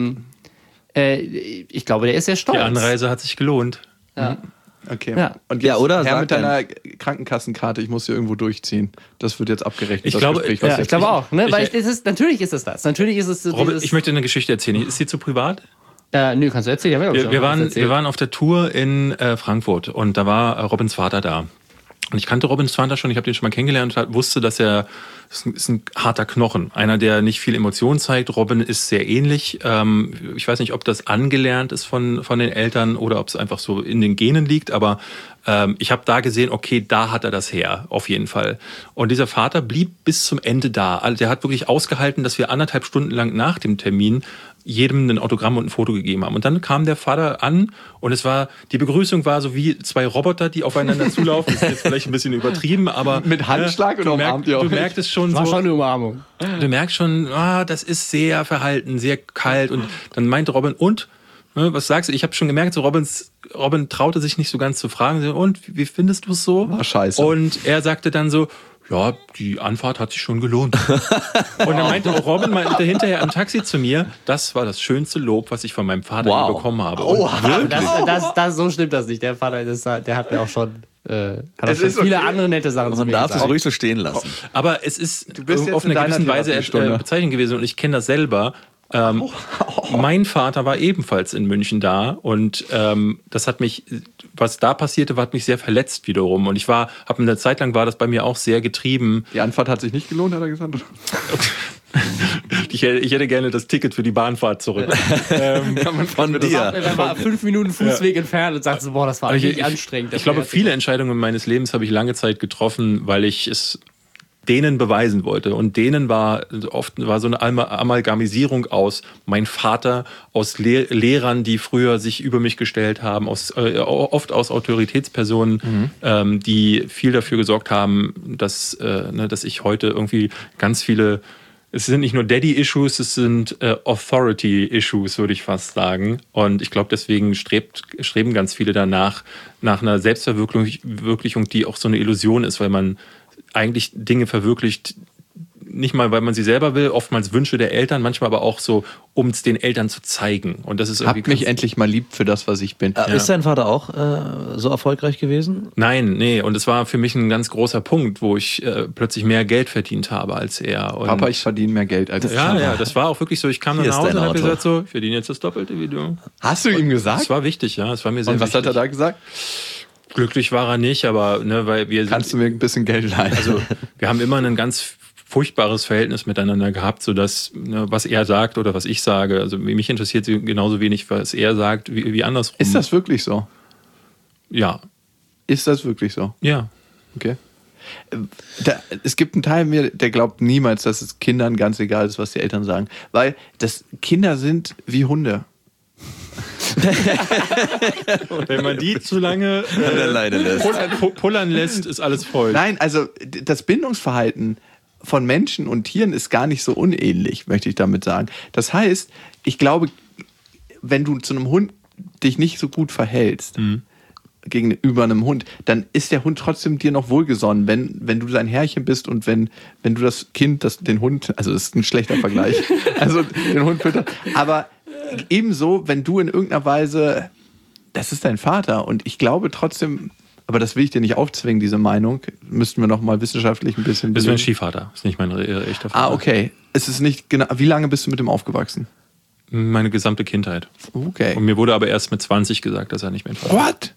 Ich glaube, der ist sehr stolz. Die Anreise hat sich gelohnt. Ja. Okay. Ja. Und jetzt mit deiner Krankenkassenkarte, ich muss hier irgendwo durchziehen. Das wird jetzt abgerechnet. Ich glaube auch. Ne? Weil natürlich ist es das. Natürlich ist es Robin, ich möchte eine Geschichte erzählen. Ist sie zu privat? Nö, kannst du erzählen. Wir waren auf der Tour in Frankfurt und da war Robins Vater da. Und ich kannte Robins Vater schon, ich habe den schon mal kennengelernt und wusste, dass er ist ein harter Knochen. Einer, der nicht viel Emotion zeigt. Robin ist sehr ähnlich. Ich weiß nicht, ob das angelernt ist von den Eltern oder ob es einfach so in den Genen liegt, aber ich habe da gesehen, okay, da hat er das her, auf jeden Fall. Und dieser Vater blieb bis zum Ende da. Also der hat wirklich ausgehalten, dass wir 1,5 Stunden lang nach dem Termin jedem ein Autogramm und ein Foto gegeben haben. Und dann kam der Vater an und die Begrüßung war so wie 2 Roboter, die aufeinander zulaufen. Das ist jetzt vielleicht ein bisschen übertrieben, aber mit Handschlag oder umarmt ihr auch? Du merkst es schon war schon eine Umarmung. Du merkst schon, das ist sehr verhalten, sehr kalt. Und dann meinte Robin, was sagst du? Ich habe schon gemerkt, so Robin traute sich nicht so ganz zu fragen. Und wie findest du es so? War scheiße. Und er sagte dann so, ja, die Anfahrt hat sich schon gelohnt. Und dann meinte auch Robin hinterher im Taxi zu mir, das war das schönste Lob, was ich von meinem Vater bekommen habe. Oh, so stimmt das nicht. Der Vater, der hat mir auch schon... hat schon viele andere nette Sachen zu mir gesagt. Man darf es ruhig so stehen lassen. Aber es ist auf eine gewisse Weise bezeichnend gewesen und ich kenne das selber. Mein Vater war ebenfalls in München da und das hat mich, was da passierte, hat mich sehr verletzt wiederum. Und eine Zeit lang war das bei mir auch sehr getrieben. Die Anfahrt hat sich nicht gelohnt, hat er gesagt. Ich hätte gerne das Ticket für die Bahnfahrt zurück. Kann man von dir. Er war 5 Minuten Fußweg entfernt und sagte so, boah, das war richtig anstrengend. Ich glaube, viele Entscheidungen meines Lebens habe ich lange Zeit getroffen, weil ich es denen beweisen wollte. Und denen war so eine Amalgamisierung aus mein Vater, aus Lehrern, die früher sich über mich gestellt haben, oft aus Autoritätspersonen, die viel dafür gesorgt haben, dass ich heute irgendwie ganz viele, es sind nicht nur Daddy-Issues, es sind Authority-Issues, würde ich fast sagen. Und ich glaube, deswegen streben ganz viele danach, nach einer Selbstverwirklichung, die auch so eine Illusion ist, weil man eigentlich Dinge verwirklicht, nicht mal, weil man sie selber will, oftmals Wünsche der Eltern, manchmal aber auch so, um es den Eltern zu zeigen. Und das ist Habt mich endlich mal lieb für das, was ich bin. Ist dein Vater auch so erfolgreich gewesen? Nein, nee. Und es war für mich ein ganz großer Punkt, wo ich plötzlich mehr Geld verdient habe als er. Und Papa, ich verdiene mehr Geld als Ja, das war auch wirklich so. Ich kam dann nach Hause und habe gesagt so, ich verdiene jetzt das Doppelte wie du. Hast du ihm gesagt? Das war wichtig, ja. Das war mir sehr wichtig. Und was hat er da gesagt? Glücklich war er nicht, aber weil wir Kannst du mir ein bisschen Geld leihen? Also wir haben immer ein ganz furchtbares Verhältnis miteinander gehabt, sodass was er sagt oder was ich sage, also mich interessiert genauso wenig, was er sagt, wie andersrum. Ist das wirklich so? Ja. Ist das wirklich so? Ja. Okay. Es gibt einen Teil in mir, der glaubt niemals, dass es Kindern ganz egal ist, was die Eltern sagen. Weil Kinder sind wie Hunde. Wenn man die zu lange pullern lässt, ist alles voll. Nein, also das Bindungsverhalten von Menschen und Tieren ist gar nicht so unähnlich, möchte ich damit sagen. Das heißt, ich glaube, wenn du zu einem Hund dich nicht so gut verhältst, gegenüber einem Hund, dann ist der Hund trotzdem dir noch wohlgesonnen, wenn du sein Herrchen bist und wenn du das Kind, den Hund, also das ist ein schlechter Vergleich, also den Hund füttert, aber ebenso, wenn du in irgendeiner Weise, das ist dein Vater und ich glaube trotzdem, aber das will ich dir nicht aufzwingen, diese Meinung, müssten wir noch mal wissenschaftlich ein bisschen... Das ist mein Stiefvater, ist nicht mein echter Vater. Ah, okay. Es ist nicht genau. Wie lange bist du mit ihm aufgewachsen? Meine gesamte Kindheit. Okay. Und mir wurde aber erst mit 20 gesagt, dass er nicht mein Vater ist. What?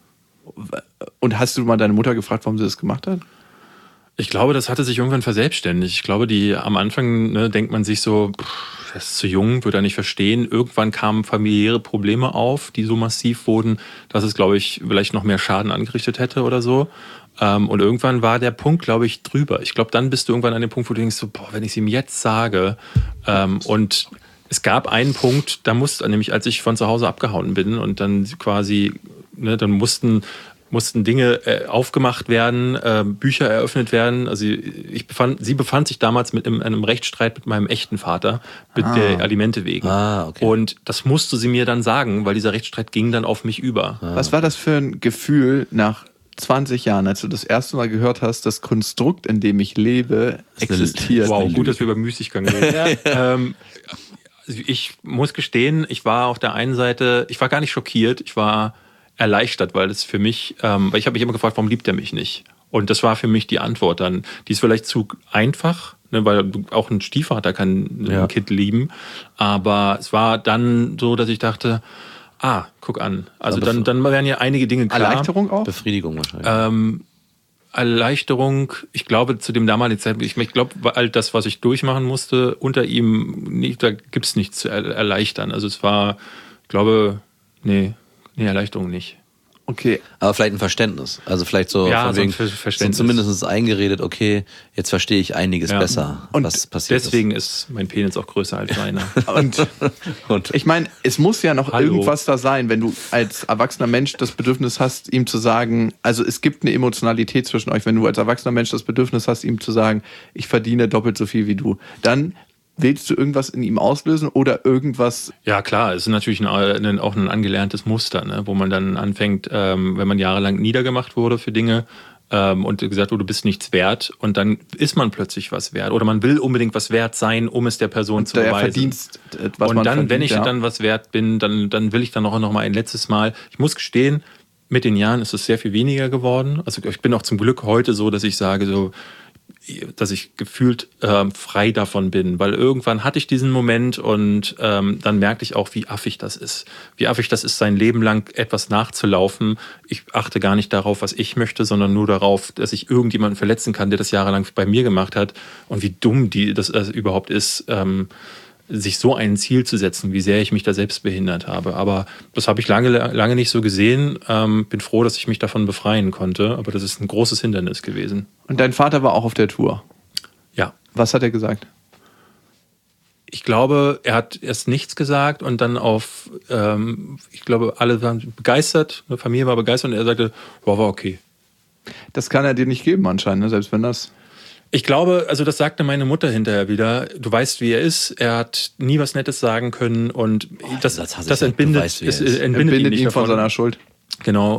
Und hast du mal deine Mutter gefragt, warum sie das gemacht hat? Ich glaube, das hatte sich irgendwann verselbstständigt. Ich glaube, am Anfang denkt man sich so, er ist zu jung, wird er nicht verstehen. Irgendwann kamen familiäre Probleme auf, die so massiv wurden, dass es, glaube ich, vielleicht noch mehr Schaden angerichtet hätte oder so. Und irgendwann war der Punkt, glaube ich, drüber. Ich glaube, dann bist du irgendwann an dem Punkt, wo du denkst, so, wenn ich es ihm jetzt sage. Und es gab einen Punkt, nämlich als ich von zu Hause abgehauen bin und dann quasi, dann mussten Dinge aufgemacht werden, Bücher eröffnet werden. Also sie befand sich damals in einem Rechtsstreit mit meinem echten Vater, mit der Alimente wegen. Okay. Und das musste sie mir dann sagen, weil dieser Rechtsstreit ging dann auf mich über. Was war das für ein Gefühl nach 20 Jahren, als du das erste Mal gehört hast, das Konstrukt, in dem ich lebe, existiert? Wow, gut, dass wir über Müßiggang reden. Ich muss gestehen, ich war auf der einen Seite, ich war gar nicht schockiert, ich war erleichtert, weil das für mich, weil ich habe mich immer gefragt, warum liebt er mich nicht? Und das war für mich die Antwort dann. Die ist vielleicht zu einfach, weil auch ein Stiefvater kann ein Kind lieben, aber es war dann so, dass ich dachte, guck an. Also dann wären ja einige Dinge klar. Erleichterung auch? Befriedigung wahrscheinlich. Erleichterung, ich glaube, zu dem damaligen Zeitpunkt, ich glaube, all das, was ich durchmachen musste, unter ihm, da gibt es nichts zu erleichtern. Also es war, ich glaube, nee, Erleichterung nicht. Okay. Aber vielleicht ein Verständnis. Also vielleicht so von wegen, so zumindest eingeredet, okay, jetzt verstehe ich einiges besser, und was passiert deswegen ist mein Penis auch größer als seiner. Und ich meine, es muss ja noch irgendwas da sein, wenn du als erwachsener Mensch das Bedürfnis hast, ihm zu sagen, also es gibt eine Emotionalität zwischen euch, wenn du als erwachsener Mensch das Bedürfnis hast, ihm zu sagen, ich verdiene doppelt so viel wie du, dann willst du irgendwas in ihm auslösen oder irgendwas? Ja, klar, es ist natürlich auch ein angelerntes Muster, wo man dann anfängt, wenn man jahrelang niedergemacht wurde für Dinge, und gesagt, du bist nichts wert und dann ist man plötzlich was wert oder man will unbedingt was wert sein, um es der Person und zu beweisen. Verdienst, was und man dann, verdient, wenn ich dann was wert bin, dann will ich dann noch mal ein letztes Mal. Ich muss gestehen, mit den Jahren ist es sehr viel weniger geworden. Also ich bin auch zum Glück heute so, dass ich sage so, dass ich gefühlt frei davon bin, weil irgendwann hatte ich diesen Moment und dann merkte ich auch, wie affig das ist. Wie affig das ist, sein Leben lang etwas nachzulaufen. Ich achte gar nicht darauf, was ich möchte, sondern nur darauf, dass ich irgendjemanden verletzen kann, der das jahrelang bei mir gemacht hat und wie dumm das überhaupt ist, sich so ein Ziel zu setzen, wie sehr ich mich da selbst behindert habe. Aber das habe ich lange nicht so gesehen. Bin froh, dass ich mich davon befreien konnte. Aber das ist ein großes Hindernis gewesen. Und dein Vater war auch auf der Tour? Ja. Was hat er gesagt? Ich glaube, er hat erst nichts gesagt und dann ich glaube, alle waren begeistert, eine Familie war begeistert und er sagte, war okay. Das kann er dir nicht geben anscheinend, ne? Selbst wenn das... Ich glaube, also das sagte meine Mutter hinterher wieder, du weißt, wie er ist, er hat nie was Nettes sagen können und das entbindet ihn von seiner Schuld. Genau.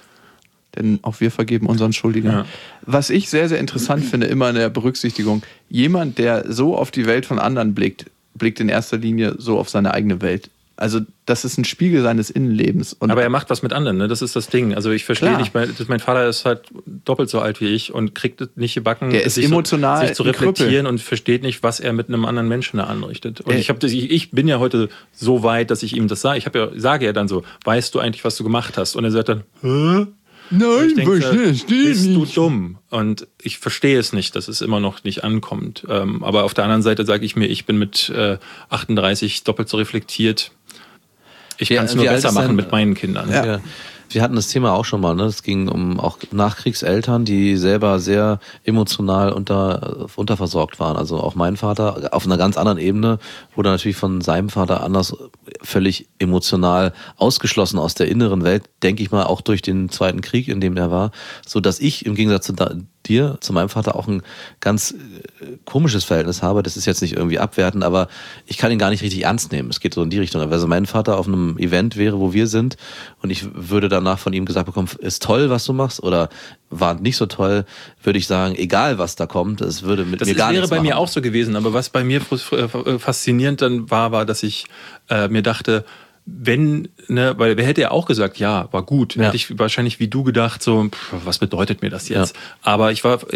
Denn auch wir vergeben unseren Schuldigen. Ja. Was ich sehr, sehr interessant finde, immer in der Berücksichtigung, jemand, der so auf die Welt von anderen blickt in erster Linie so auf seine eigene Welt. Also das ist ein Spiegel seines Innenlebens. Und aber er macht was mit anderen, ne? Das ist das Ding. Also ich verstehe nicht, mein Vater ist halt doppelt so alt wie ich und kriegt es nicht gebacken, der ist emotional sich zu reflektieren und versteht nicht, was er mit einem anderen Menschen da anrichtet. Und ich bin ja heute so weit, dass ich ihm das sage. Ich sage ja dann so, weißt du eigentlich, was du gemacht hast? Und er sagt dann, hä? Nein, bist du dumm? Und ich verstehe es nicht, dass es immer noch nicht ankommt. Aber auf der anderen Seite sage ich mir, ich bin mit 38 doppelt so reflektiert. Ich kann es nur besser machen mit meinen Kindern. Ja. Wir hatten das Thema auch schon mal, ne? Es ging um auch Nachkriegseltern, die selber sehr emotional unterversorgt waren. Also auch mein Vater auf einer ganz anderen Ebene wurde natürlich von seinem Vater anders völlig emotional ausgeschlossen aus der inneren Welt, denke ich mal, auch durch den Zweiten Krieg, in dem er war, so dass ich im Gegensatz zu meinem Vater auch ein ganz komisches Verhältnis habe. Das ist jetzt nicht irgendwie abwertend, aber ich kann ihn gar nicht richtig ernst nehmen. Es geht so in die Richtung. Also mein Vater auf einem Event wäre, wo wir sind und ich würde danach von ihm gesagt bekommen, ist toll, was du machst oder war nicht so toll, würde ich sagen, egal was da kommt, es würde mit mir gar nichts machen. Das wäre bei mir auch so gewesen, aber was bei mir faszinierend dann war, dass ich mir dachte, weil wer hätte ja auch gesagt, ja, war gut. Ja. Hätte ich wahrscheinlich wie du gedacht, so, was bedeutet mir das jetzt? Ja. Aber ich war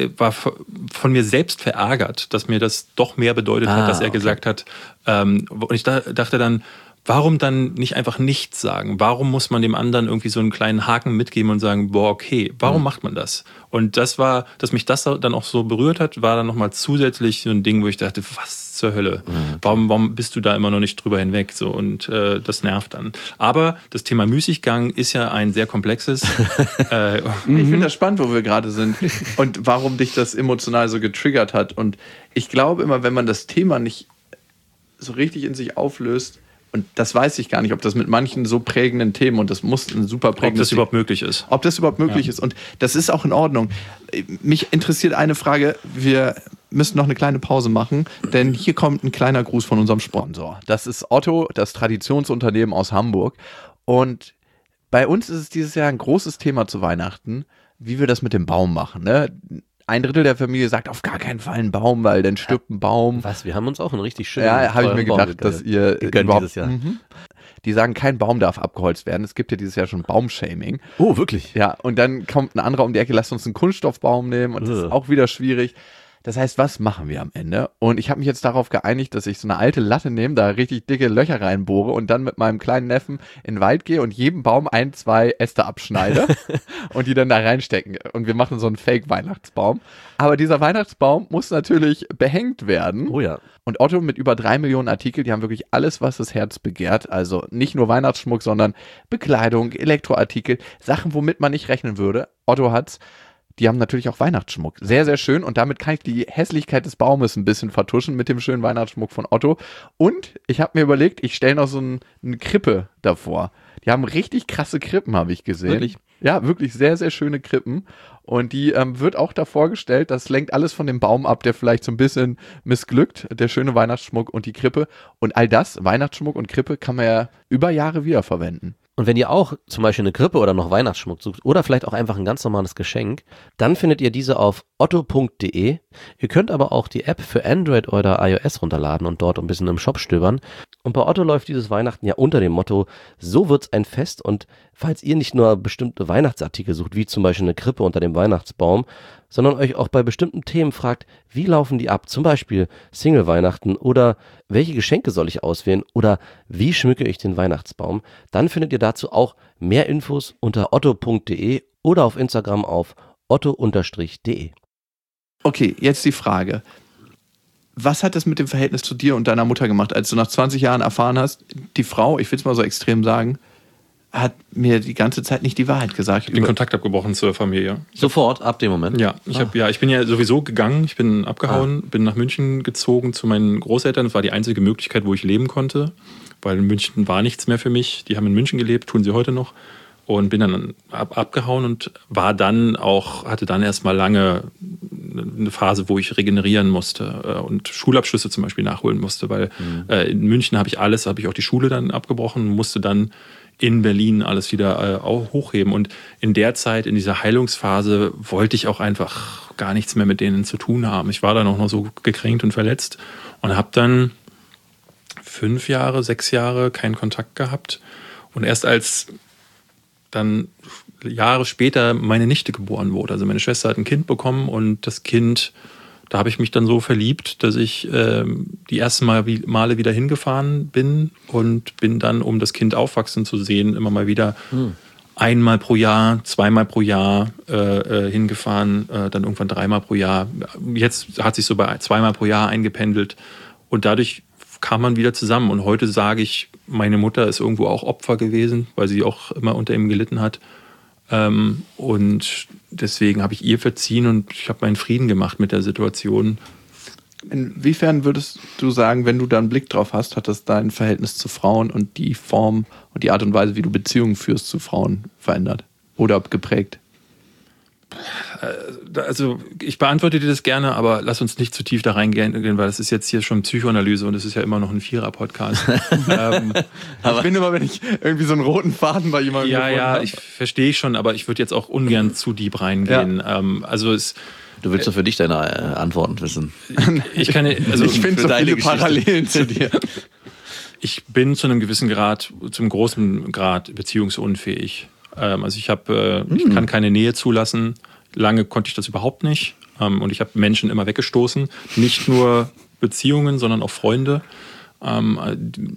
von mir selbst verärgert, dass mir das doch mehr bedeutet hat, dass er gesagt hat. Und ich dachte dann, warum dann nicht einfach nichts sagen? Warum muss man dem anderen irgendwie so einen kleinen Haken mitgeben und sagen, boah, okay, warum macht man das? Und dass mich das dann auch so berührt hat, war dann nochmal zusätzlich so ein Ding, wo ich dachte, was zur Hölle? Warum bist du da immer noch nicht drüber hinweg? So, und das nervt dann. Aber das Thema Müßiggang ist ja ein sehr komplexes. Ich finde das spannend, wo wir gerade sind und warum dich das emotional so getriggert hat. Und ich glaube immer, wenn man das Thema nicht so richtig in sich auflöst, und das weiß ich gar nicht, ob das mit manchen so prägenden Themen, und das muss ein super prägendes... Ob das überhaupt möglich ist. Ob das überhaupt möglich ist. Und das ist auch in Ordnung. Mich interessiert eine Frage. Wir müssen noch eine kleine Pause machen, denn hier kommt ein kleiner Gruß von unserem Sponsor. Das ist Otto, das Traditionsunternehmen aus Hamburg. Und bei uns ist es dieses Jahr ein großes Thema zu Weihnachten, wie wir das mit dem Baum machen, ne? Ein Drittel der Familie sagt auf gar keinen Fall einen Baum, weil dann stirbt ein Baum. Was? Wir haben uns auch einen richtig schönen habe ich mir gedacht, dass ihr überhaupt dieses Jahr. Die sagen, kein Baum darf abgeholzt werden. Es gibt ja dieses Jahr schon Baumshaming. Oh, wirklich? Ja, und dann kommt ein anderer um die Ecke, lasst uns einen Kunststoffbaum nehmen und das ist auch wieder schwierig. Das heißt, was machen wir am Ende? Und ich habe mich jetzt darauf geeinigt, dass ich so eine alte Latte nehme, da richtig dicke Löcher reinbohre und dann mit meinem kleinen Neffen in den Wald gehe und jedem Baum 1-2 Äste abschneide und die dann da reinstecken. Und wir machen so einen Fake-Weihnachtsbaum. Aber dieser Weihnachtsbaum muss natürlich behängt werden. Oh ja. Und Otto mit über 3 Millionen Artikeln, die haben wirklich alles, was das Herz begehrt. Also nicht nur Weihnachtsschmuck, sondern Bekleidung, Elektroartikel, Sachen, womit man nicht rechnen würde. Otto hat's. Die haben natürlich auch Weihnachtsschmuck. Sehr, sehr schön. Und damit kann ich die Hässlichkeit des Baumes ein bisschen vertuschen mit dem schönen Weihnachtsschmuck von Otto. Und ich habe mir überlegt, ich stelle noch so eine Krippe davor. Die haben richtig krasse Krippen, habe ich gesehen. Wirklich? Ja, wirklich sehr, sehr schöne Krippen. Und die wird auch davor gestellt, das lenkt alles von dem Baum ab, der vielleicht so ein bisschen missglückt, der schöne Weihnachtsschmuck und die Krippe. Und all das, Weihnachtsschmuck und Krippe, kann man ja über Jahre wiederverwenden. Und wenn ihr auch zum Beispiel eine Krippe oder noch Weihnachtsschmuck sucht oder vielleicht auch einfach ein ganz normales Geschenk, dann findet ihr diese auf otto.de. Ihr könnt aber auch die App für Android oder iOS runterladen und dort ein bisschen im Shop stöbern. Und bei Otto läuft dieses Weihnachten ja unter dem Motto, so wird's ein Fest. Und falls ihr nicht nur bestimmte Weihnachtsartikel sucht, wie zum Beispiel eine Krippe unter dem Weihnachtsbaum, sondern euch auch bei bestimmten Themen fragt, wie laufen die ab? Zum Beispiel Single-Weihnachten oder welche Geschenke soll ich auswählen oder wie schmücke ich den Weihnachtsbaum? Dann findet ihr dazu auch mehr Infos unter otto.de oder auf Instagram auf otto_de. Okay, jetzt die Frage. Was hat das mit dem Verhältnis zu dir und deiner Mutter gemacht, als du nach 20 Jahren erfahren hast, die Frau, ich will es mal so extrem sagen, hat mir die ganze Zeit nicht die Wahrheit gesagt. Ich bin Kontakt abgebrochen zur Familie. Sofort, ab dem Moment? Ja, ich bin ja sowieso gegangen, ich bin abgehauen, bin nach München gezogen zu meinen Großeltern. Das war die einzige Möglichkeit, wo ich leben konnte, weil in München war nichts mehr für mich. Die haben in München gelebt, tun sie heute noch. Und bin dann abgehauen und hatte dann erstmal lange eine Phase, wo ich regenerieren musste und Schulabschlüsse zum Beispiel nachholen musste, weil in München habe ich auch die Schule dann abgebrochen, musste dann in Berlin alles wieder hochheben. Und in der Zeit, in dieser Heilungsphase, wollte ich auch einfach gar nichts mehr mit denen zu tun haben. Ich war dann auch noch so gekränkt und verletzt und habe dann 6 Jahre keinen Kontakt gehabt. Und erst als dann Jahre später meine Nichte geboren wurde. Also meine Schwester hat ein Kind bekommen und das Kind, da habe ich mich dann so verliebt, dass ich die ersten Male wieder hingefahren bin und bin dann, um das Kind aufwachsen zu sehen, immer mal wieder einmal pro Jahr, zweimal pro Jahr hingefahren, dann irgendwann 3-mal pro Jahr. Jetzt hat sich so bei 2-mal pro Jahr eingependelt und dadurch kam man wieder zusammen. Und heute sage ich, meine Mutter ist irgendwo auch Opfer gewesen, weil sie auch immer unter ihm gelitten hat. Und deswegen habe ich ihr verziehen und ich habe meinen Frieden gemacht mit der Situation. Inwiefern würdest du sagen, wenn du da einen Blick drauf hast, hat das dein Verhältnis zu Frauen und die Form und die Art und Weise, wie du Beziehungen führst zu Frauen verändert oder geprägt? Also ich beantworte dir das gerne, aber lass uns nicht zu tief da reingehen, weil das ist jetzt hier schon Psychoanalyse und es ist ja immer noch ein 4er-Podcast. Ich bin immer, wenn ich irgendwie so einen roten Faden bei jemandem gefunden habe. Ich verstehe schon, aber ich würde jetzt auch ungern zu deep reingehen. Ja. Du willst doch für dich deine Antworten wissen. Ich finde so viele Parallelen zu dir. Ich bin zu einem gewissen Grad, zum großen Grad beziehungsunfähig. Also ich kann keine Nähe zulassen. Lange konnte ich das überhaupt nicht. Und ich habe Menschen immer weggestoßen. Nicht nur Beziehungen, sondern auch Freunde. Habe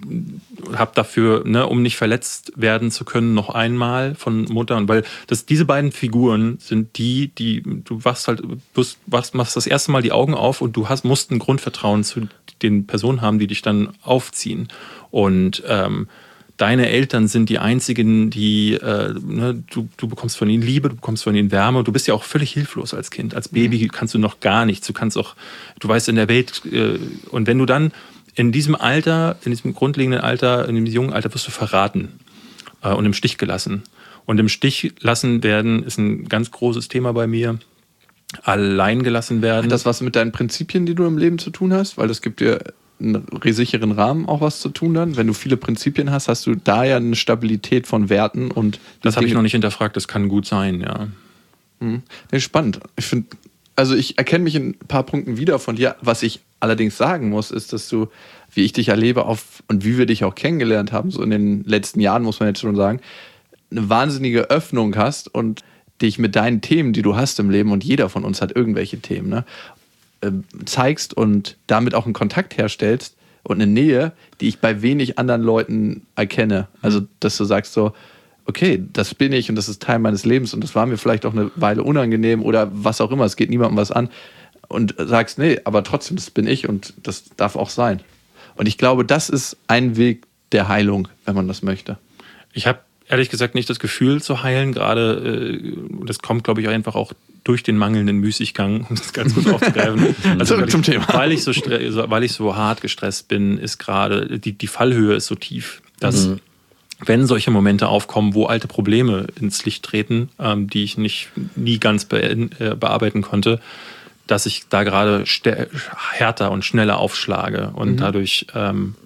dafür, um nicht verletzt werden zu können, noch einmal von Mutter. Und weil diese beiden Figuren sind die du machst das erste Mal die Augen auf und du musst ein Grundvertrauen zu den Personen haben, die dich dann aufziehen. Und deine Eltern sind die einzigen, die, du bekommst von ihnen Liebe, du bekommst von ihnen Wärme. Du bist ja auch völlig hilflos als Kind. Als Baby kannst du noch gar nichts. Du weißt in der Welt, und wenn du dann in diesem Alter, in diesem grundlegenden Alter, in diesem jungen Alter wirst du verraten und im Stich gelassen. Und im Stich lassen werden ist ein ganz großes Thema bei mir. Allein gelassen werden. Hat das was mit deinen Prinzipien, die du im Leben zu tun hast? Weil das gibt dir einen sicheren Rahmen auch was zu tun dann. Wenn du viele Prinzipien hast, hast du da ja eine Stabilität von Werten und das habe ich noch nicht hinterfragt, das kann gut sein, ja. Nee, spannend. Ich erkenne mich in ein paar Punkten wieder von dir. Was ich allerdings sagen muss, ist, dass du, wie ich dich erlebe und wie wir dich auch kennengelernt haben, so in den letzten Jahren, muss man jetzt schon sagen, eine wahnsinnige Öffnung hast und dich mit deinen Themen, die du hast im Leben, und jeder von uns hat irgendwelche Themen, ne, zeigst und damit auch einen Kontakt herstellst und eine Nähe, die ich bei wenig anderen Leuten erkenne. Also, dass du sagst so, okay, das bin ich und das ist Teil meines Lebens und das war mir vielleicht auch eine Weile unangenehm oder was auch immer, es geht niemandem was an, und sagst, nee, aber trotzdem, das bin ich und das darf auch sein. Und ich glaube, das ist ein Weg der Heilung, wenn man das möchte. Ich habe ehrlich gesagt nicht das Gefühl zu heilen, gerade das kommt, glaube ich, einfach auch durch den mangelnden Müßiggang, um das ganz kurz aufzugreifen. Also Zurück zum Thema. Weil ich so hart gestresst bin, ist gerade, die Fallhöhe ist so tief, dass wenn solche Momente aufkommen, wo alte Probleme ins Licht treten, die ich nie ganz bearbeiten konnte, dass ich da gerade härter und schneller aufschlage und dadurch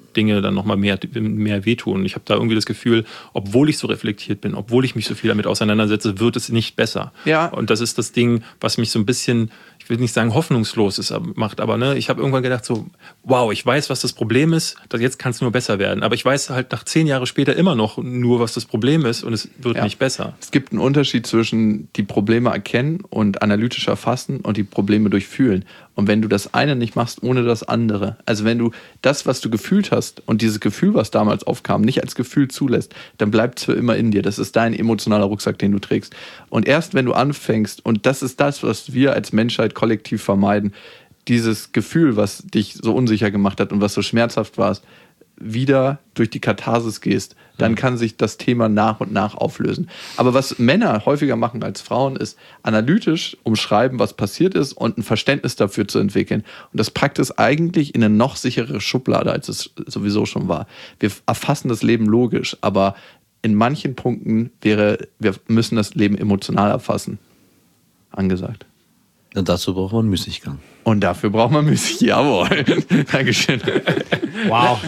Dinge dann nochmal mehr wehtun. Ich habe da irgendwie das Gefühl, obwohl ich so reflektiert bin, obwohl ich mich so viel damit auseinandersetze, wird es nicht besser. Ja. Und das ist das Ding, was mich so ein bisschen, ich will nicht sagen hoffnungslos macht, aber ne, ich habe irgendwann gedacht so, wow, ich weiß, was das Problem ist, jetzt kann es nur besser werden. Aber ich weiß halt nach 10 Jahre später immer noch nur, was das Problem ist und es wird nicht besser. Es gibt einen Unterschied zwischen die Probleme erkennen und analytisch erfassen und die Probleme durchfühlen. Und wenn du das eine nicht machst, ohne das andere, also wenn du das, was du gefühlt hast und dieses Gefühl, was damals aufkam, nicht als Gefühl zulässt, dann bleibt es für immer in dir. Das ist dein emotionaler Rucksack, den du trägst. Und erst wenn du anfängst, und das ist das, was wir als Menschheit kollektiv vermeiden, dieses Gefühl, was dich so unsicher gemacht hat und was so schmerzhaft war, wieder durch die Katharsis gehst, dann kann sich das Thema nach und nach auflösen. Aber was Männer häufiger machen als Frauen, ist analytisch umschreiben, was passiert ist und ein Verständnis dafür zu entwickeln. Und das packt es eigentlich in eine noch sichere Schublade, als es sowieso schon war. Wir erfassen das Leben logisch, aber in manchen Punkten wir müssen das Leben emotional erfassen. Angesagt. Und dazu braucht man Müßiggang. Und dafür braucht man Musik. Jawohl. Dankeschön. Wow.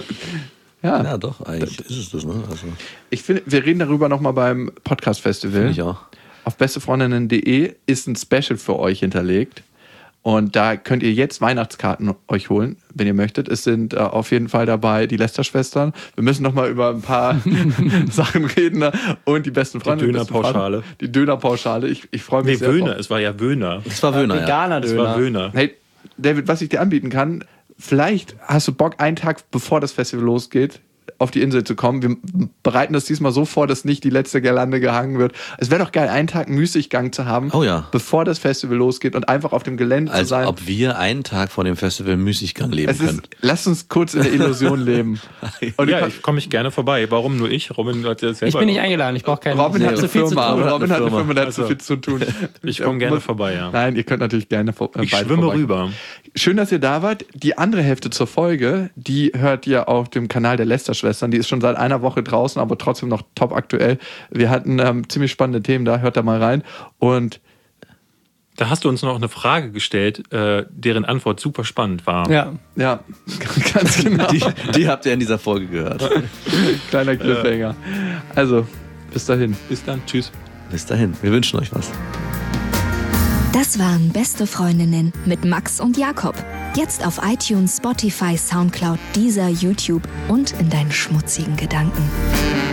Ja, doch, eigentlich ist es das. Ne? Also, ich finde, wir reden darüber nochmal beim Podcast-Festival. finde ich auch. Auf bestefreundinnen.de ist ein Special für euch hinterlegt. Und da könnt ihr jetzt Weihnachtskarten euch holen, wenn ihr möchtet. Es sind auf jeden Fall dabei die Lester-Schwestern. Wir müssen noch mal über ein paar Sachen reden. Und die besten Freunde. Die Dönerpauschale. Die Dönerpauschale. Ich freue mich sehr. Wöhner, es war ja Wöhner. Es war Wöhner, Veganer Es Döner. war Wöhner. Hey, David, was ich dir anbieten kann, vielleicht hast du Bock, einen Tag bevor das Festival losgeht, auf die Insel zu kommen. Wir bereiten das diesmal so vor, dass nicht die letzte Girlande gehangen wird. Es wäre doch geil, einen Tag Müßiggang zu haben, bevor das Festival losgeht und einfach auf dem Gelände zu sein. Als ob wir einen Tag vor dem Festival Müßiggang leben können. Lass uns kurz in der Illusion leben. Und Ja, komme ich gerne vorbei. Warum nur ich? Robin hat ja selber. Ich bin nicht eingeladen, ich brauche keine. Robin hat so eine viel zu Firma, tun. Robin hat eine Firma, der hat Also, so viel zu tun. Ich komme gerne vorbei, ja. Nein, ihr könnt natürlich gerne Ich schwimme rüber. Schön, dass ihr da wart. Die andere Hälfte zur Folge, die hört ihr auf dem Kanal der Lester-Schwestern. Die ist schon seit einer Woche draußen, aber trotzdem noch top aktuell. Wir hatten ziemlich spannende Themen da, hört da mal rein. Und Da hast du uns noch eine Frage gestellt, deren Antwort super spannend war. Ja. ja, ganz genau. Die habt ihr in dieser Folge gehört. Kleiner Cliffhanger. Also, bis dahin. Bis dann, tschüss. Bis dahin, wir wünschen euch was. Das waren Beste Freundinnen mit Max und Jakob. Jetzt auf iTunes, Spotify, Soundcloud, Deezer, YouTube und in deinen schmutzigen Gedanken.